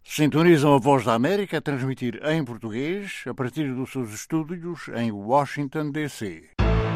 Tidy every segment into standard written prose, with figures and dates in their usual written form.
Sintonizam a Voz da América a transmitir em português a partir dos seus estúdios em Washington, D.C.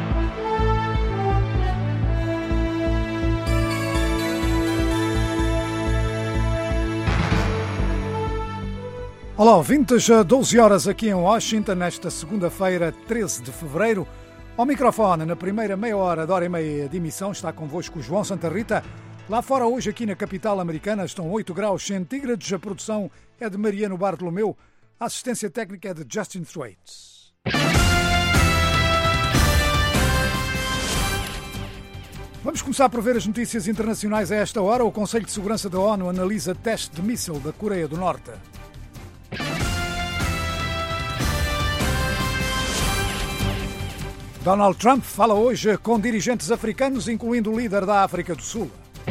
Olá, ouvintes, 12 horas aqui em Washington, nesta segunda-feira, 13 de fevereiro. Ao microfone, na primeira meia hora, de hora e meia de emissão, está convosco o João Santa Rita. Lá fora, hoje, aqui na capital americana, estão 8 graus centígrados. A produção é de Mariano Bartolomeu. A assistência técnica é de Justin Thwaites. Vamos começar por ver as notícias internacionais a esta hora. O Conselho de Segurança da ONU analisa teste de míssil da Coreia do Norte. Donald Trump fala hoje com dirigentes africanos, incluindo o líder da África do Sul.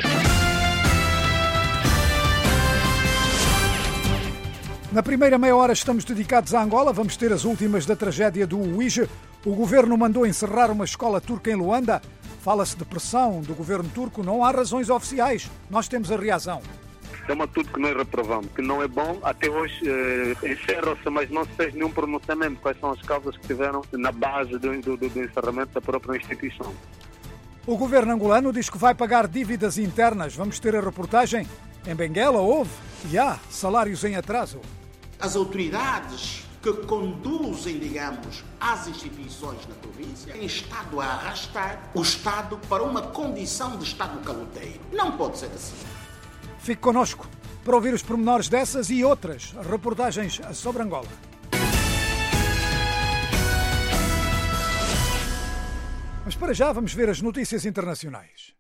Na primeira meia hora estamos dedicados a Angola. Vamos ter as últimas da tragédia do Uíge. O governo mandou encerrar uma escola turca em Luanda. Fala-se de pressão do governo turco. Não há razões oficiais. Nós temos a reação. É uma tudo que nós reprovamos, que não é bom. Até hoje encerra-se, mas não se fez nenhum pronunciamento. Quais são as causas que tiveram na base do encerramento da própria instituição? O governo angolano diz que vai pagar dívidas internas. Vamos ter a reportagem. Em Benguela houve e há salários em atraso. As autoridades que conduzem, digamos, as instituições na província têm estado a arrastar o Estado para uma condição de Estado caloteiro. Não pode ser assim. Fique connosco para ouvir os pormenores dessas e outras reportagens sobre Angola. Mas para já vamos ver as notícias internacionais.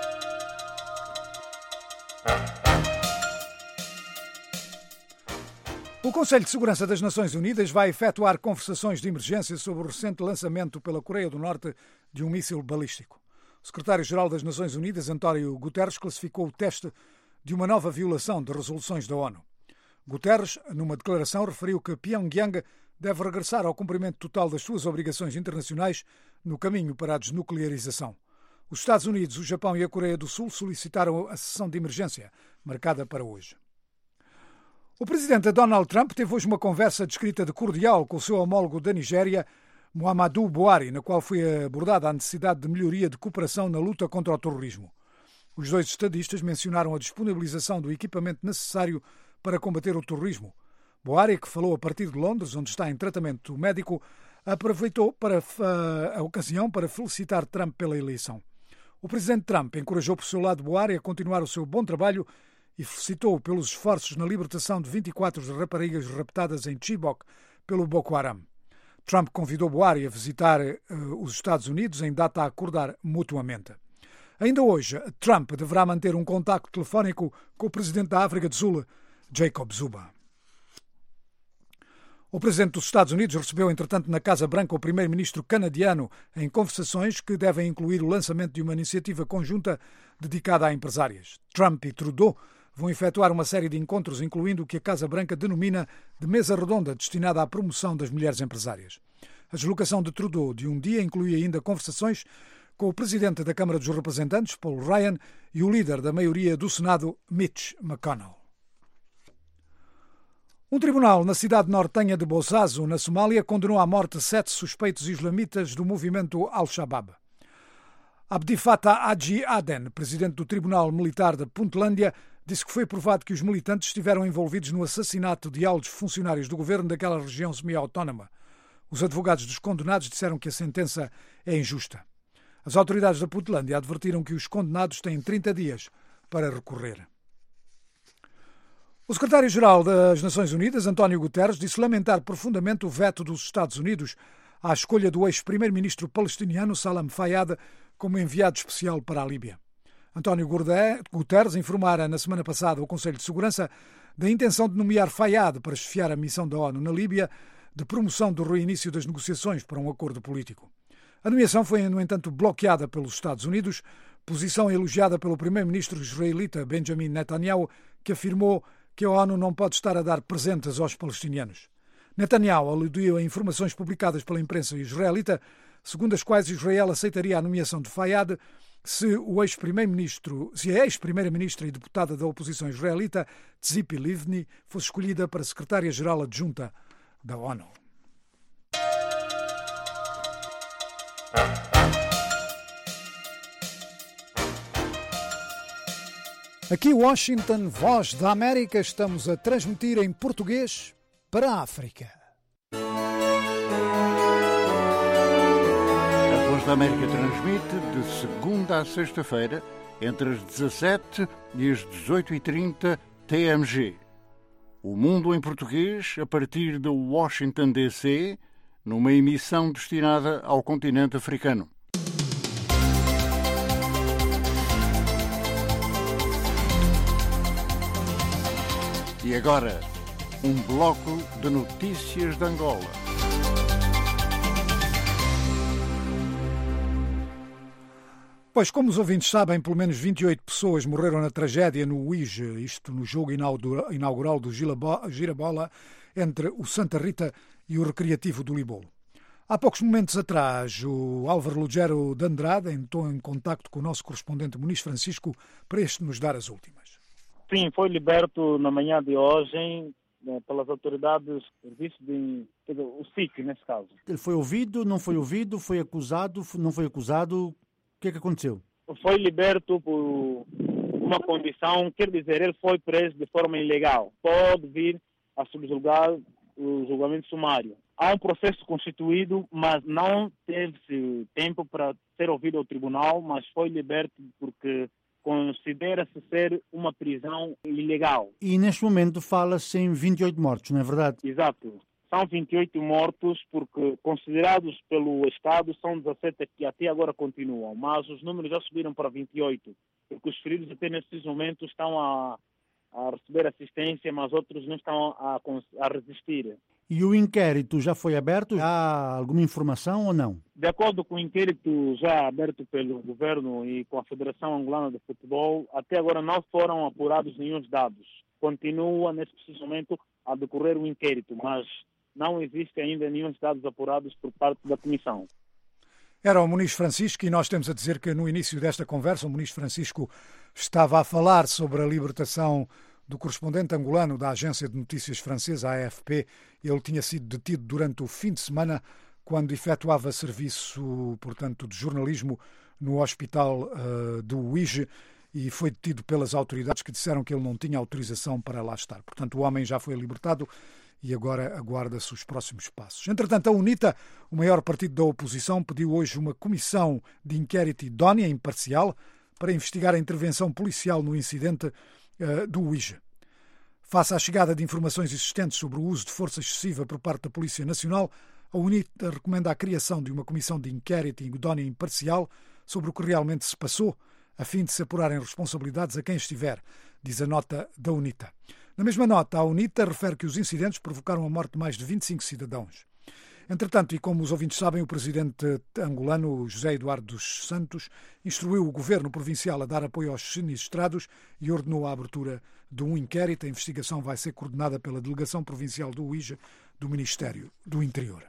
O Conselho de Segurança das Nações Unidas vai efetuar conversações de emergência sobre o recente lançamento pela Coreia do Norte de um míssil balístico. O secretário-geral das Nações Unidas, António Guterres, classificou o teste de uma nova violação de resoluções da ONU. Guterres, numa declaração, referiu que Pyongyang deve regressar ao cumprimento total das suas obrigações internacionais no caminho para a desnuclearização. Os Estados Unidos, o Japão e a Coreia do Sul solicitaram a sessão de emergência, marcada para hoje. O presidente Donald Trump teve hoje uma conversa descrita de cordial com o seu homólogo da Nigéria, Muhammadu Buhari, na qual foi abordada a necessidade de melhoria de cooperação na luta contra o terrorismo. Os dois estadistas mencionaram a disponibilização do equipamento necessário para combater o terrorismo. Buhari, que falou a partir de Londres, onde está em tratamento médico, aproveitou a ocasião para felicitar Trump pela eleição. O presidente Trump encorajou por seu lado Buhari a continuar o seu bom trabalho e felicitou-o pelos esforços na libertação de 24 raparigas raptadas em Chibok pelo Boko Haram. Trump convidou Buhari a visitar os Estados Unidos em data a acordar mutuamente. Ainda hoje, Trump deverá manter um contacto telefónico com o presidente da África do Sul, Jacob Zuma. O presidente dos Estados Unidos recebeu, entretanto, na Casa Branca o primeiro-ministro canadiano em conversações que devem incluir o lançamento de uma iniciativa conjunta dedicada a empresárias. Trump e Trudeau vão efetuar uma série de encontros, incluindo o que a Casa Branca denomina de mesa redonda destinada à promoção das mulheres empresárias. A deslocação de Trudeau de um dia inclui ainda conversações com o presidente da Câmara dos Representantes, Paul Ryan, e o líder da maioria do Senado, Mitch McConnell. Um tribunal na cidade nortenha de Bosaso, na Somália, condenou à morte 7 suspeitos islamitas do movimento Al-Shabaab. Abdi Fattah Haji Aden, presidente do Tribunal Militar de Puntlandia, disse que foi provado que os militantes estiveram envolvidos no assassinato de altos funcionários do governo daquela região semi-autónoma. Os advogados dos condenados disseram que a sentença é injusta. As autoridades da Puntlandia advertiram que os condenados têm 30 dias para recorrer. O secretário-geral das Nações Unidas, António Guterres, disse lamentar profundamente o veto dos Estados Unidos à escolha do ex-primeiro-ministro palestiniano Salam Fayyad como enviado especial para a Líbia. António Guterres informara na semana passada o Conselho de Segurança da intenção de nomear Fayyad para chefiar a missão da ONU na Líbia de promoção do reinício das negociações para um acordo político. A nomeação foi, no entanto, bloqueada pelos Estados Unidos, posição elogiada pelo primeiro-ministro israelita Benjamin Netanyahu, que afirmou que a ONU não pode estar a dar presentes aos palestinianos. Netanyahu aludiu a informações publicadas pela imprensa israelita, segundo as quais Israel aceitaria a nomeação de Fayyad se a ex-primeira-ministra e deputada da oposição israelita, Tzipi Livni, fosse escolhida para secretária-geral adjunta da ONU. Aqui Washington, Voz da América, estamos a transmitir em português para a África. A Voz da América transmite de segunda a sexta-feira, entre as 17 e as 18h30 TMG. O Mundo em Português, a partir de Washington, D.C., numa emissão destinada ao continente africano. E agora, um bloco de notícias de Angola. Pois, como os ouvintes sabem, pelo menos 28 pessoas morreram na tragédia no Uíge, isto no jogo inaugural do Girabola, entre o Santa Rita e o Recreativo do Libolo. Há poucos momentos atrás, o Álvaro Lugero de Andrade entrou em contacto com o nosso correspondente Muniz Francisco para este nos dar as últimas. Sim, foi liberto na manhã de hoje pelas autoridades do serviço o SIC, nesse caso. Ele foi ouvido, não foi ouvido, foi acusado, não foi acusado? O que é que aconteceu? Foi liberto por uma condição, quer dizer, ele foi preso de forma ilegal. Pode vir a subjugar o julgamento sumário. Há um processo constituído, mas não teve tempo para ser ouvido ao tribunal, mas foi liberto porque considera-se ser uma prisão ilegal. E neste momento fala-se em 28 mortos, não é verdade? Exato. São 28 mortos porque, considerados pelo Estado, são 17 que até agora continuam, mas os números já subiram para 28, porque os feridos até nesses momentos estão a receber assistência, mas outros não estão a resistir. E o inquérito já foi aberto? Há alguma informação ou não? De acordo com o inquérito já aberto pelo governo e com a Federação Angolana de Futebol, até agora não foram apurados nenhum dados. Continua, nesse preciso momento, a decorrer o inquérito, mas não existe ainda nenhum dados apurados por parte da Comissão. Era o Muniz Francisco e nós temos a dizer que no início desta conversa o Muniz Francisco estava a falar sobre a libertação do correspondente angolano da agência de notícias francesa, a AFP. Ele tinha sido detido durante o fim de semana quando efetuava serviço, portanto, de jornalismo no hospital do Uíge e foi detido pelas autoridades que disseram que ele não tinha autorização para lá estar. Portanto, o homem já foi libertado e agora aguarda-se os próximos passos. Entretanto, a UNITA, o maior partido da oposição, pediu hoje uma comissão de inquérito idónea e imparcial para investigar a intervenção policial no incidente do Uíge. Face à chegada de informações existentes sobre o uso de força excessiva por parte da Polícia Nacional, a UNITA recomenda a criação de uma comissão de inquérito idónea e imparcial sobre o que realmente se passou, a fim de se apurarem responsabilidades a quem estiver, diz a nota da UNITA. Na mesma nota, a UNITA refere que os incidentes provocaram a morte de mais de 25 cidadãos. Entretanto, e como os ouvintes sabem, o presidente angolano José Eduardo dos Santos instruiu o governo provincial a dar apoio aos sinistrados e ordenou a abertura de um inquérito. A investigação vai ser coordenada pela Delegação Provincial do Uíge do Ministério do Interior.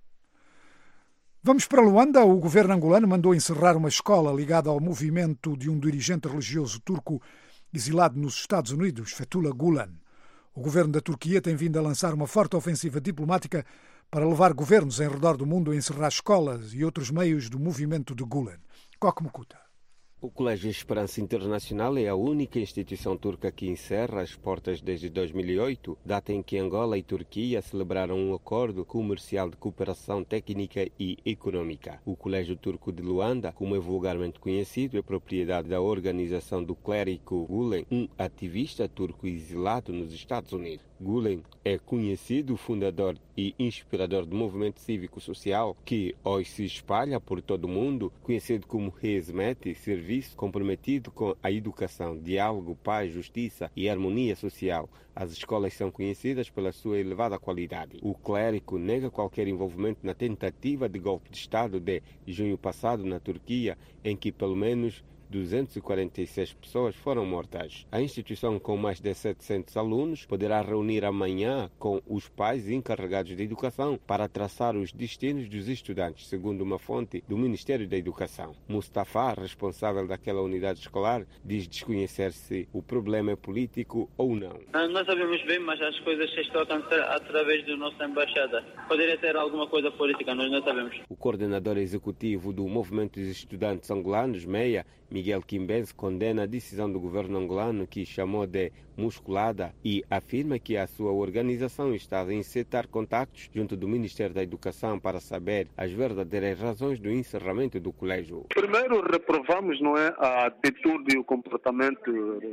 Vamos para Luanda. O governo angolano mandou encerrar uma escola ligada ao movimento de um dirigente religioso turco exilado nos Estados Unidos, Fethullah Gulen. O governo da Turquia tem vindo a lançar uma forte ofensiva diplomática para levar governos em redor do mundo a encerrar escolas e outros meios do movimento de Gulen. Koch Mukuta. O Colégio Esperança Internacional é a única instituição turca que encerra as portas desde 2008, data em que Angola e Turquia celebraram um acordo comercial de cooperação técnica e econômica. O Colégio Turco de Luanda, como é vulgarmente conhecido, é propriedade da organização do clérigo Gulen, um ativista turco exilado nos Estados Unidos. Gulen é conhecido fundador e inspirador do movimento cívico-social que hoje se espalha por todo o mundo, conhecido como Hizmet, serviço comprometido com a educação, diálogo, paz, justiça e harmonia social. As escolas são conhecidas pela sua elevada qualidade. O clérigo nega qualquer envolvimento na tentativa de golpe de Estado de junho passado na Turquia, em que pelo menos 246 pessoas foram mortas. A instituição, com mais de 700 alunos, poderá reunir amanhã com os pais encarregados de educação para traçar os destinos dos estudantes, segundo uma fonte do Ministério da Educação. Mustafa, responsável daquela unidade escolar, diz desconhecer se o problema é político ou não. Não sabemos bem, mas as coisas se estão a acontecer através da nossa embaixada. Poderia ter alguma coisa política, nós não sabemos. O coordenador executivo do Movimento dos Estudantes Angolanos, MEIA, Miguel Quimbense, condena a decisão do governo angolano, que chamou de musculada, e afirma que a sua organização está a encetar contactos junto do Ministério da Educação para saber as verdadeiras razões do encerramento do colégio. Primeiro, reprovamos a atitude e o comportamento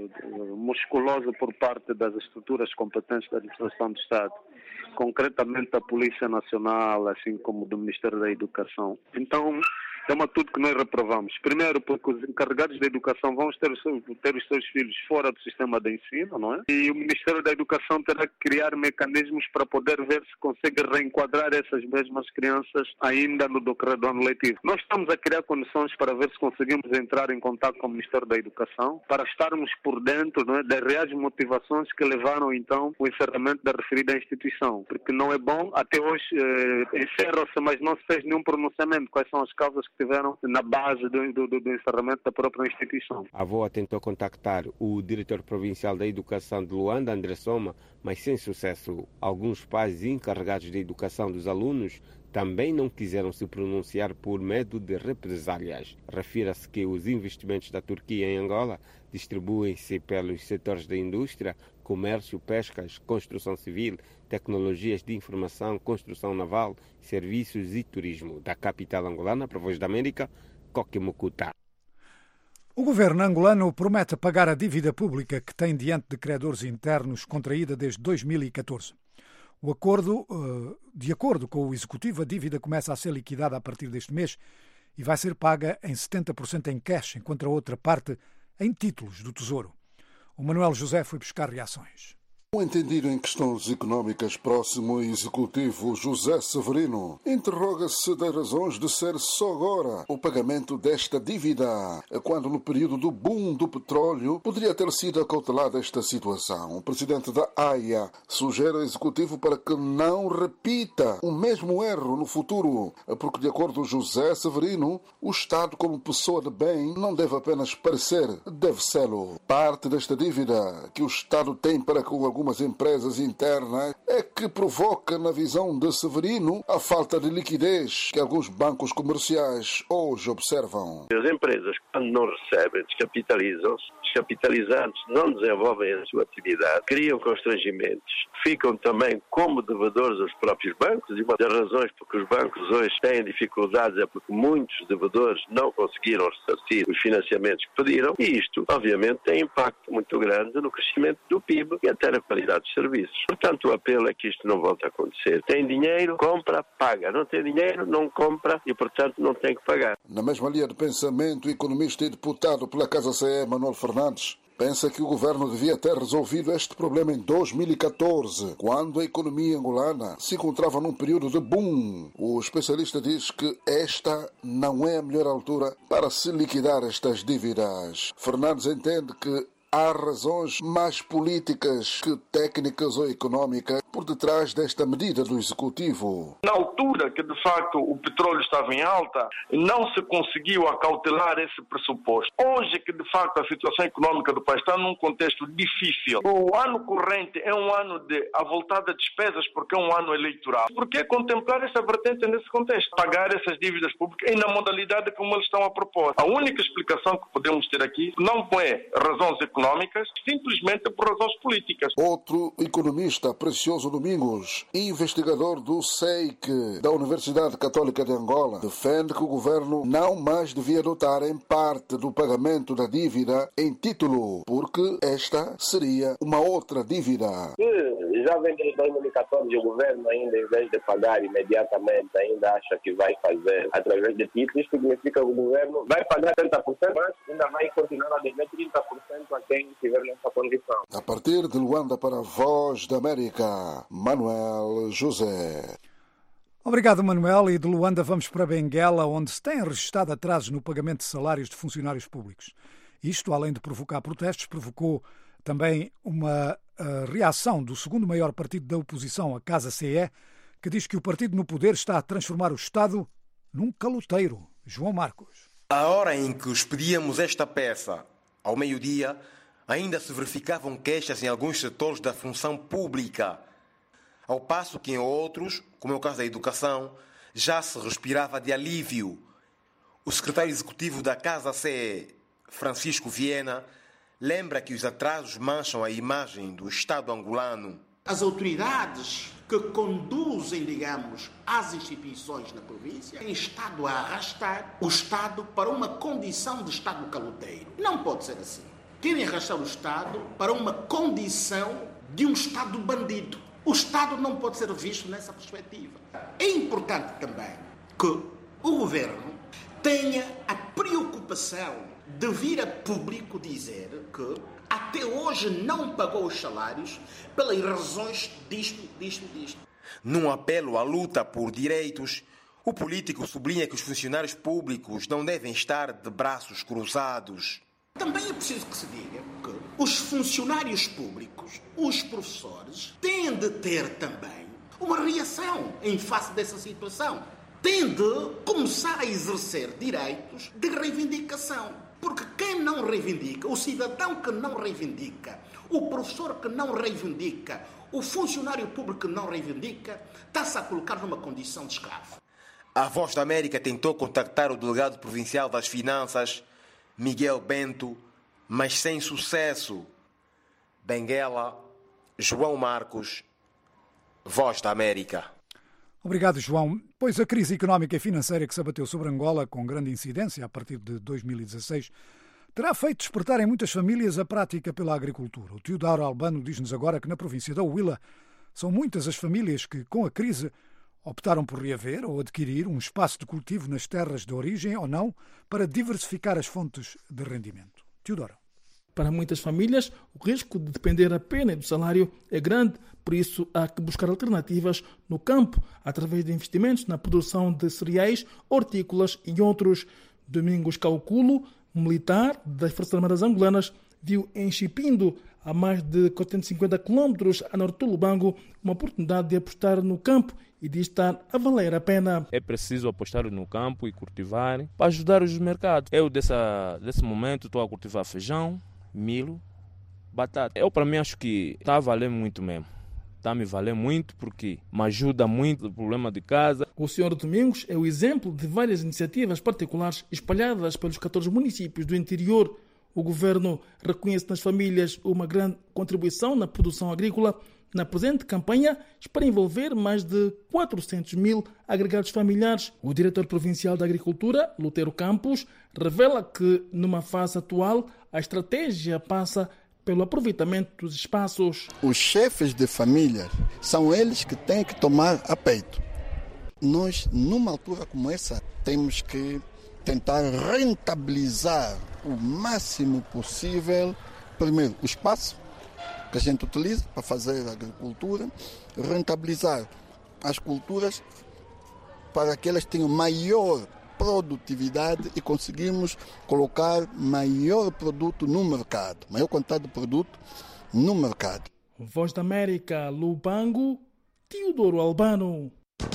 musculoso por parte das estruturas competentes da administração do Estado, concretamente da Polícia Nacional, assim como do Ministério da Educação. Então, é uma atitude que nós reprovamos. Primeiro, porque os encarregados da educação vão ter os seus filhos fora do sistema de ensino, não é? E o Ministério da Educação terá que criar mecanismos para poder ver se consegue reenquadrar essas mesmas crianças ainda no decorrer do ano letivo. Nós estamos a criar condições para ver se conseguimos entrar em contato com o Ministério da Educação, para estarmos por dentro, não é, das reais motivações que levaram, então, o encerramento da referida instituição. Porque não é bom, até hoje encerra-se, mas não se fez nenhum pronunciamento. Quais são as causas que tiveram na base do encerramento da própria instituição. A VOA tentou contactar o diretor provincial da Educação de Luanda, André Soma, mas sem sucesso. Alguns pais encarregados de educação dos alunos também não quiseram se pronunciar por medo de represálias. Refira-se que os investimentos da Turquia em Angola distribuem-se pelos setores da indústria, comércio, pescas, construção civil, tecnologias de informação, construção naval, serviços e turismo. Da capital angolana, para a Voz da América, Coque Mucuta. O governo angolano promete pagar a dívida pública que tem diante de credores internos contraída desde 2014. De acordo com o Executivo, a dívida começa a ser liquidada a partir deste mês e vai ser paga em 70% em cash, enquanto a outra parte em títulos do Tesouro. O Manuel José foi buscar reações. O entendido em questões económicas próximo executivo José Severino interroga-se das razões de ser só agora o pagamento desta dívida, quando no período do boom do petróleo poderia ter sido acautelada esta situação. O presidente da AIA sugere ao executivo para que não repita o mesmo erro no futuro, porque de acordo com José Severino, o Estado como pessoa de bem não deve apenas parecer, deve sê-lo. Parte desta dívida que o Estado tem para com algumas empresas internas é que provoca, na visão de Severino, a falta de liquidez que alguns bancos comerciais hoje observam. As empresas, quando não recebem, descapitalizam-se. Descapitalizantes não desenvolvem a sua atividade, criam constrangimentos, ficam também como devedores aos próprios bancos, e uma das razões porque os bancos hoje têm dificuldades é porque muitos devedores não conseguiram ressarcir os financiamentos que pediram, e isto, obviamente, tem impacto muito grande no crescimento do PIB e até na qualidade dos serviços. Portanto, o apelo é que isto não volte a acontecer. Tem dinheiro, compra, paga. Não tem dinheiro, não compra e, portanto, não tem que pagar. Na mesma linha de pensamento, o economista e deputado pela Casa CE, Manuel Fernandes, pensa que o governo devia ter resolvido este problema em 2014, quando a economia angolana se encontrava num período de boom. O especialista diz que esta não é a melhor altura para se liquidar estas dívidas. Fernandes entende que há razões mais políticas que técnicas ou económicas por detrás desta medida do Executivo. Na altura que, de facto, o petróleo estava em alta, não se conseguiu acautelar esse pressuposto. Hoje que, de facto, a situação económica do país está num contexto difícil. O ano corrente é um ano de avultada despesas porque é um ano eleitoral. Por que contemplar essa vertente nesse contexto? Pagar essas dívidas públicas e na modalidade como eles estão a propor. A única explicação que podemos ter aqui não é razões económicas, simplesmente por razões políticas. Outro economista, Precioso Domingos, investigador do SEIC, da Universidade Católica de Angola, defende que o governo não mais devia adotar em parte do pagamento da dívida em título, porque esta seria uma outra dívida. Já vem desde 2014 o governo, ainda em vez de pagar imediatamente, ainda acha que vai fazer através de títulos. Isso significa que o governo vai pagar 30%, mas ainda vai continuar a dever 30% a quem estiver nessa condição. A partir de Luanda para a Voz da América, Manuel José. Obrigado, Manuel. E de Luanda vamos para Benguela, onde se têm registrado atrasos no pagamento de salários de funcionários públicos. Isto, além de provocar protestos, provocou também uma reação do segundo maior partido da oposição, a Casa CE, que diz que o partido no poder está a transformar o Estado num caloteiro. João Marcos. À hora em que expedíamos esta peça, ao meio-dia, ainda se verificavam queixas em alguns setores da função pública, ao passo que em outros, como é o caso da educação, já se respirava de alívio. O secretário executivo da Casa CE, Francisco Viena, lembra que os atrasos mancham a imagem do Estado angolano. As autoridades que conduzem, digamos, as instituições na província têm estado a arrastar o Estado para uma condição de Estado caloteiro. Não pode ser assim. Querem arrastar o Estado para uma condição de um Estado bandido. O Estado não pode ser visto nessa perspectiva. É importante também que o Governo tenha a preocupação de vir a público dizer que até hoje não pagou os salários pelas razões disto. Num apelo à luta por direitos, o político sublinha que os funcionários públicos não devem estar de braços cruzados. Também é preciso que se diga que os funcionários públicos, os professores, têm de ter também uma reação em face dessa situação. Têm de começar a exercer direitos de reivindicação. Porque quem não reivindica, o cidadão que não reivindica, o professor que não reivindica, o funcionário público que não reivindica, está-se a colocar numa condição de escravo. A Voz da América tentou contactar o delegado provincial das Finanças, Miguel Bento, mas sem sucesso. Benguela, João Marcos, Voz da América. Obrigado, João. Pois a crise económica e financeira que se abateu sobre Angola, com grande incidência a partir de 2016, terá feito despertar em muitas famílias a prática pela agricultura. O Teodoro Albano diz-nos agora que na província da Huila são muitas as famílias que, com a crise, optaram por reaver ou adquirir um espaço de cultivo nas terras de origem ou não para diversificar as fontes de rendimento. Teodoro. Para muitas famílias, o risco de depender apenas do salário é grande, por isso há que buscar alternativas no campo, através de investimentos na produção de cereais, hortícolas e outros. Domingos Calculo, militar das Forças Armadas Angolanas, viu em Chipindo, a mais de 450 quilómetros a norte do Lubango, uma oportunidade de apostar no campo e de estar a valer a pena. É preciso apostar no campo e cultivar para ajudar os mercados. Eu, desse momento, estou a cultivar feijão, milho, batata. Eu, para mim, acho que está a valer muito mesmo. Está a me valer muito porque me ajuda muito no problema de casa. O Sr. Domingos é o exemplo de várias iniciativas particulares espalhadas pelos 14 municípios do interior. O governo reconhece nas famílias uma grande contribuição na produção agrícola. Na presente campanha, espera envolver mais de 400 mil agregados familiares. O diretor provincial da Agricultura, Lutero Campos, revela que, numa fase atual, a estratégia passa pelo aproveitamento dos espaços. Os chefes de família são eles que têm que tomar a peito. Nós, numa altura como essa, temos que tentar rentabilizar o máximo possível, primeiro, o espaço que a gente utiliza para fazer a agricultura, rentabilizar as culturas para que elas tenham maior produtividade e conseguirmos colocar maior produto no mercado, maior quantidade de produto no mercado. Voz da América, Lubango, Teodoro Albano.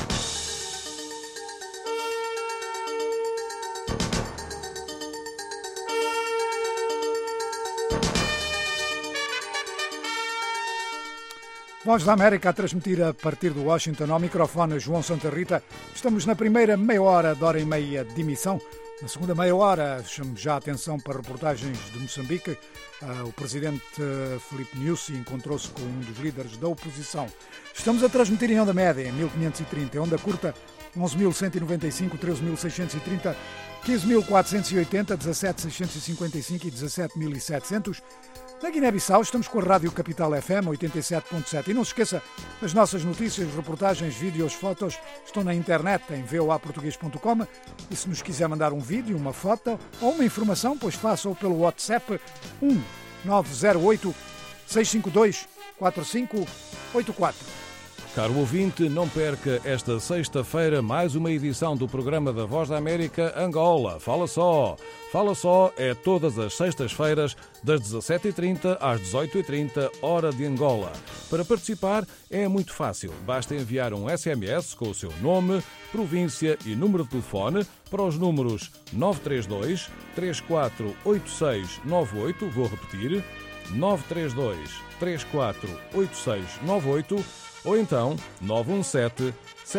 Voz da América a transmitir a partir de Washington, ao microfone João Santa Rita. Estamos na primeira meia hora de hora e meia de emissão. Na segunda meia hora, chamo já a atenção para reportagens de Moçambique. O presidente Filipe Nyusi encontrou-se com um dos líderes da oposição. Estamos a transmitir em onda média, em 1530, onda curta 11.195, 13.630, 15.480, 17.655 e 17.700. Na Guiné-Bissau estamos com a Rádio Capital FM 87.7 e não se esqueça, as nossas notícias, reportagens, vídeos, fotos estão na internet em voaportugues.com e se nos quiser mandar um vídeo, uma foto ou uma informação, pois faça-o pelo WhatsApp 1908 652 4584. Caro ouvinte, não perca esta sexta-feira mais uma edição do programa da Voz da América Angola. Fala Só! Fala Só é todas as sextas-feiras, das 17h30 às 18h30, hora de Angola. Para participar é muito fácil. Basta enviar um SMS com o seu nome, província e número de telefone para os números 932 348698, vou repetir, 932 348698, ou então 917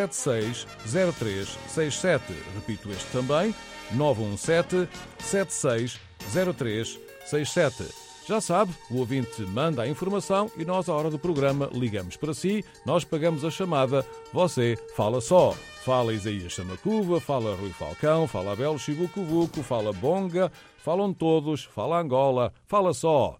760367. Repito este também, 917 760367. Já sabe, o ouvinte manda a informação e nós, à hora do programa, ligamos para si, nós pagamos a chamada, você fala só. Fala Isaías Chamacuva, fala Rui Falcão, fala Abel Chibucuvuco, fala Bonga, falam todos, fala Angola, fala só.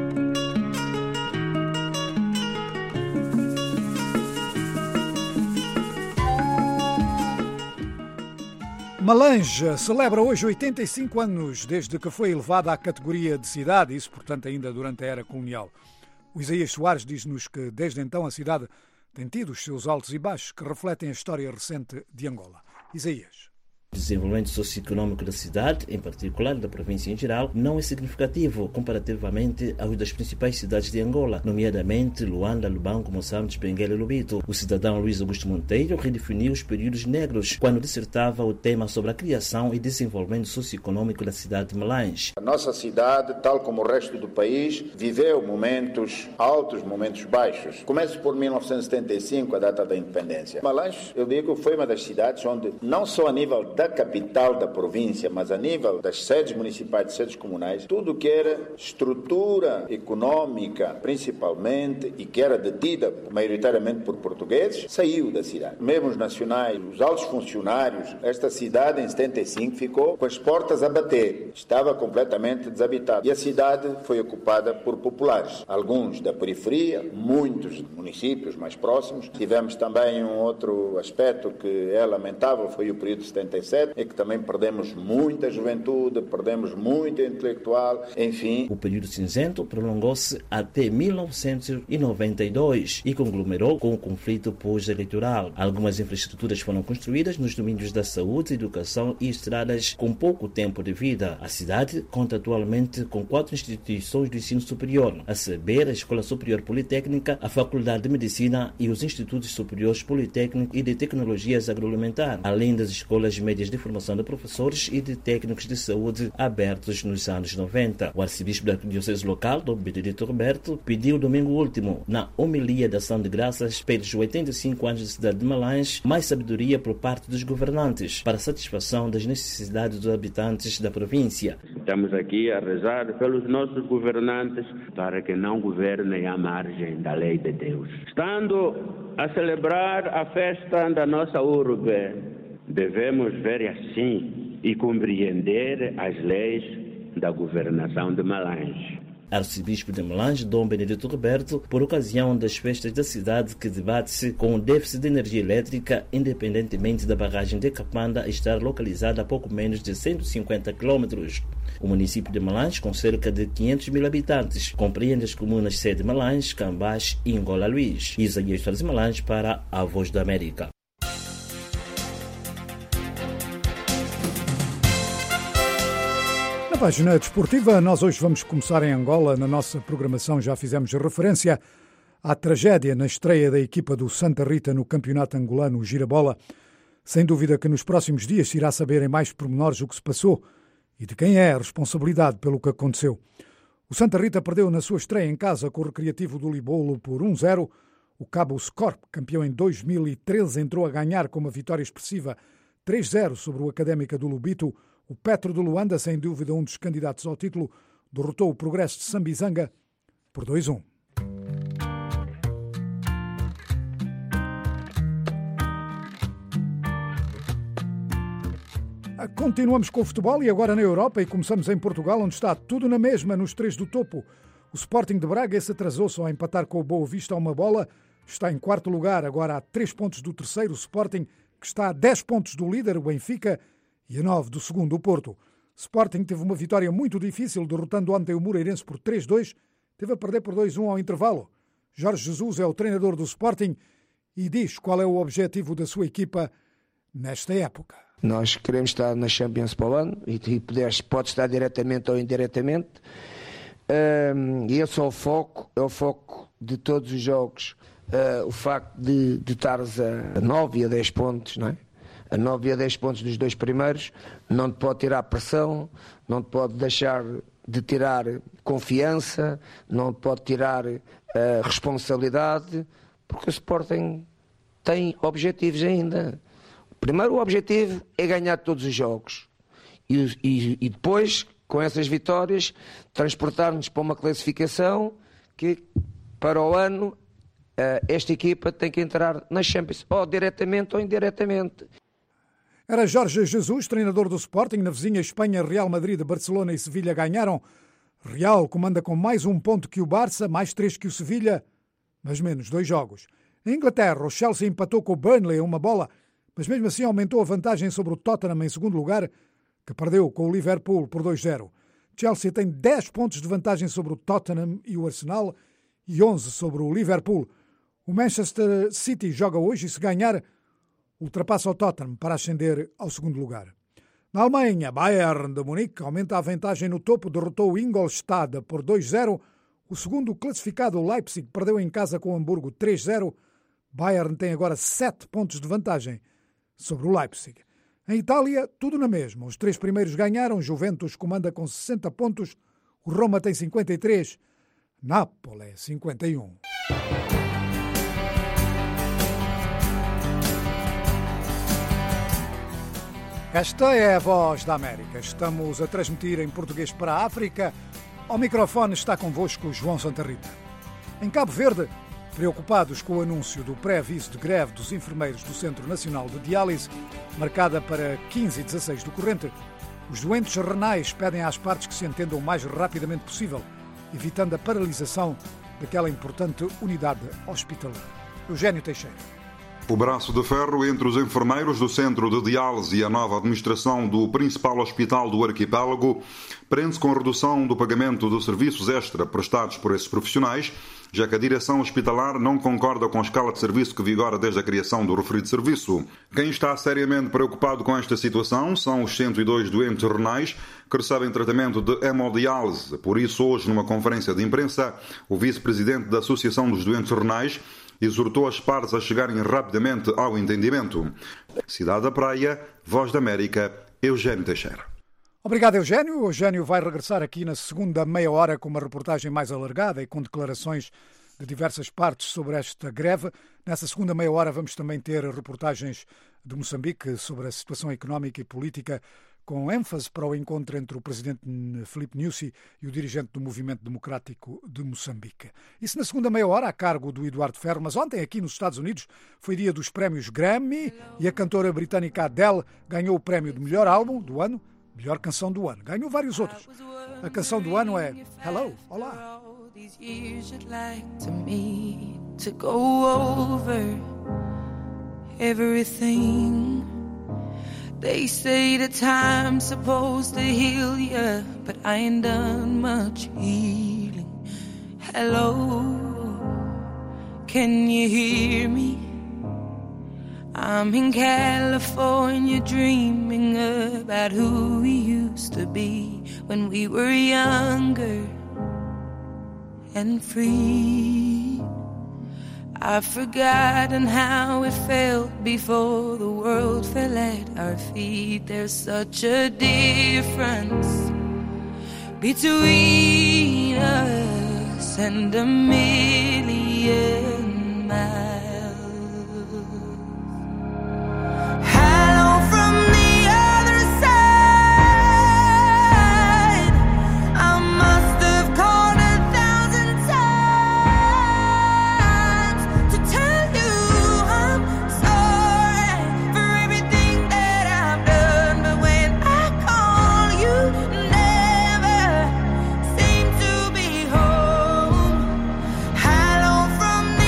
Malange celebra hoje 85 anos desde que foi elevada à categoria de cidade, isso, portanto, ainda durante a era colonial. O Isaías Soares diz-nos que, desde então, a cidade tem tido os seus altos e baixos que refletem a história recente de Angola. Isaías. O desenvolvimento socioeconômico da cidade, em particular da província em geral, não é significativo comparativamente aos das principais cidades de Angola, nomeadamente Luanda, Lubango, Moçambique, Benguela e Lobito. O cidadão Luís Augusto Monteiro redefiniu os períodos negros quando dissertava o tema sobre a criação e desenvolvimento socioeconômico da cidade de Malange. A nossa cidade, tal como o resto do país, viveu momentos altos, momentos baixos. Começo por 1975, a data da independência. Malange, eu digo, foi uma das cidades onde, não só a nível da capital da província, mas a nível das sedes municipais e sedes comunais, tudo que era estrutura econômica, principalmente, e que era detida maioritariamente por portugueses, saiu da cidade. Mesmo os nacionais, os altos funcionários, esta cidade em 75 ficou com as portas a bater. Estava completamente desabitada. E a cidade foi ocupada por populares. Alguns da periferia, muitos municípios mais próximos. Tivemos também um outro aspecto que é lamentável, foi o período de 77, é que também perdemos muita juventude, perdemos muito intelectual, enfim. O período cinzento prolongou-se até 1992 e conglomerou com o conflito pós-eleitoral. Algumas infraestruturas foram construídas nos domínios da saúde, educação e estradas com pouco tempo de vida. A cidade conta atualmente com 4 instituições de ensino superior, a saber, a Escola Superior Politécnica, a Faculdade de Medicina e os Institutos Superiores Politécnicos e de Tecnologias Agroalimentares, além das escolas médias de formação de professores e de técnicos de saúde abertos nos anos 90. O arcebispo da diocese local, Dom Benedito Roberto, pediu domingo último, na homilia da ação de graças pelos 85 anos de cidade de Malange, mais sabedoria por parte dos governantes para a satisfação das necessidades dos habitantes da província. Estamos aqui a rezar pelos nossos governantes para que não governem à margem da lei de Deus. Estando a celebrar a festa da nossa urbe, devemos ver assim e compreender as leis da governação de Malange. Arcebispo de Malange, Dom Benedito Roberto, por ocasião das festas da cidade que debate-se com o déficit de energia elétrica, independentemente da barragem de Capanda estar localizada a pouco menos de 150 quilômetros. O município de Malange, com cerca de 500 mil habitantes, compreende as comunas Sede Malange, Cambás e Angola Luís. Isaías Soares Malange para a Voz da América. Na página desportiva, nós hoje vamos começar em Angola. Na nossa programação já fizemos referência à tragédia na estreia da equipa do Santa Rita no campeonato angolano Girabola. Sem dúvida que nos próximos dias se irá saber em mais pormenores o que se passou e de quem é a responsabilidade pelo que aconteceu. O Santa Rita perdeu na sua estreia em casa com o Recreativo do Libolo por 1-0. O Cabo Scorp, campeão em 2013, entrou a ganhar com uma vitória expressiva 3-0 sobre o Académica do Lobito. O Petro de Luanda, sem dúvida um dos candidatos ao título, derrotou o Progresso de Sambizanga por 2-1. Continuamos com o futebol e agora na Europa, e começamos em Portugal, onde está tudo na mesma nos 3 do topo. O Sporting de Braga se atrasou só a empatar com o Boa Vista a uma bola. Está em 4º lugar, agora a 3 pontos do terceiro, o Sporting, que está a 10 pontos do líder, o Benfica, e a 9 do segundo, o Porto. Sporting teve uma vitória muito difícil, derrotando ontem o Moreirense por 3-2. Teve a perder por 2-1 ao intervalo. Jorge Jesus é o treinador do Sporting e diz qual é o objetivo da sua equipa nesta época. Nós queremos estar na Champions para o ano e pode estar diretamente ou indiretamente. E esse é o foco de todos os jogos. O facto de estares a 9 e a 10 pontos, não é? A 9 e a 10 pontos dos dois primeiros, não te pode tirar pressão, não te pode deixar de tirar confiança, não te pode tirar responsabilidade, porque o Sporting tem objetivos ainda. Primeiro o objetivo é ganhar todos os jogos e depois, com essas vitórias, transportar-nos para uma classificação que, para o ano, esta equipa tem que entrar na Champions, ou diretamente ou indiretamente. Era Jorge Jesus, treinador do Sporting. Na vizinha Espanha, Real Madrid, Barcelona e Sevilha ganharam. Real comanda com mais 1 ponto que o Barça, mais 3 que o Sevilha, mas menos 2 jogos. Em Inglaterra, o Chelsea empatou com o Burnley a 1 bola, mas mesmo assim aumentou a vantagem sobre o Tottenham em segundo lugar, que perdeu com o Liverpool por 2-0. Chelsea tem 10 pontos de vantagem sobre o Tottenham e o Arsenal e 11 sobre o Liverpool. O Manchester City joga hoje e, se ganhar, ultrapassa o Tottenham para ascender ao segundo lugar. Na Alemanha, Bayern de Munique aumenta a vantagem no topo, derrotou o Ingolstadt por 2-0. O segundo classificado, o Leipzig, perdeu em casa com o Hamburgo 3-0. Bayern tem agora 7 pontos de vantagem sobre o Leipzig. Em Itália, tudo na mesma. Os 3 primeiros ganharam. Juventus comanda com 60 pontos. O Roma tem 53. Nápoles 51. Esta é a Voz da América. Estamos a transmitir em português para a África. Ao microfone está convosco João Santa Rita. Em Cabo Verde, preocupados com o anúncio do pré-aviso de greve dos enfermeiros do Centro Nacional de Diálise, marcada para 15 e 16 do corrente, os doentes renais pedem às partes que se entendam o mais rapidamente possível, evitando a paralisação daquela importante unidade hospitalar. Eugênio Teixeira. O braço de ferro entre os enfermeiros do Centro de Diálise e a nova administração do principal hospital do arquipélago prende-se com a redução do pagamento de serviços extra prestados por esses profissionais, já que a direção hospitalar não concorda com a escala de serviço que vigora desde a criação do referido serviço. Quem está seriamente preocupado com esta situação são os 102 doentes renais que recebem tratamento de hemodiálise. Por isso, hoje, numa conferência de imprensa, o vice-presidente da Associação dos Doentes Renais exortou as partes a chegarem rapidamente ao entendimento. Cidade da Praia, Voz da América, Eugênio Teixeira. Obrigado, Eugênio. O Eugênio vai regressar aqui na segunda meia hora com uma reportagem mais alargada e com declarações de diversas partes sobre esta greve. Nessa segunda meia hora vamos também ter reportagens de Moçambique sobre a situação económica e política, com ênfase para o encontro entre o presidente Filipe Nyusi e o dirigente do Movimento Democrático de Moçambique. Isso na segunda meia hora, a cargo do Eduardo Ferro. Mas ontem, aqui nos Estados Unidos, foi dia dos prémios Grammy e a cantora britânica Adele ganhou o prémio de melhor álbum do ano, melhor canção do ano. Ganhou vários outros. A canção do ano é Hello, Olá. They say the time's supposed to heal ya, but I ain't done much healing. Hello, can you hear me? I'm in California dreaming about who we used to be when we were younger and free. I've forgotten how it felt before the world fell at our feet. There's such a difference between us and a million miles. Hello from the other side. I must have called 1,000 times to tell you I'm sorry for everything that I've done. But when I call, you never seem to be home. Hello from the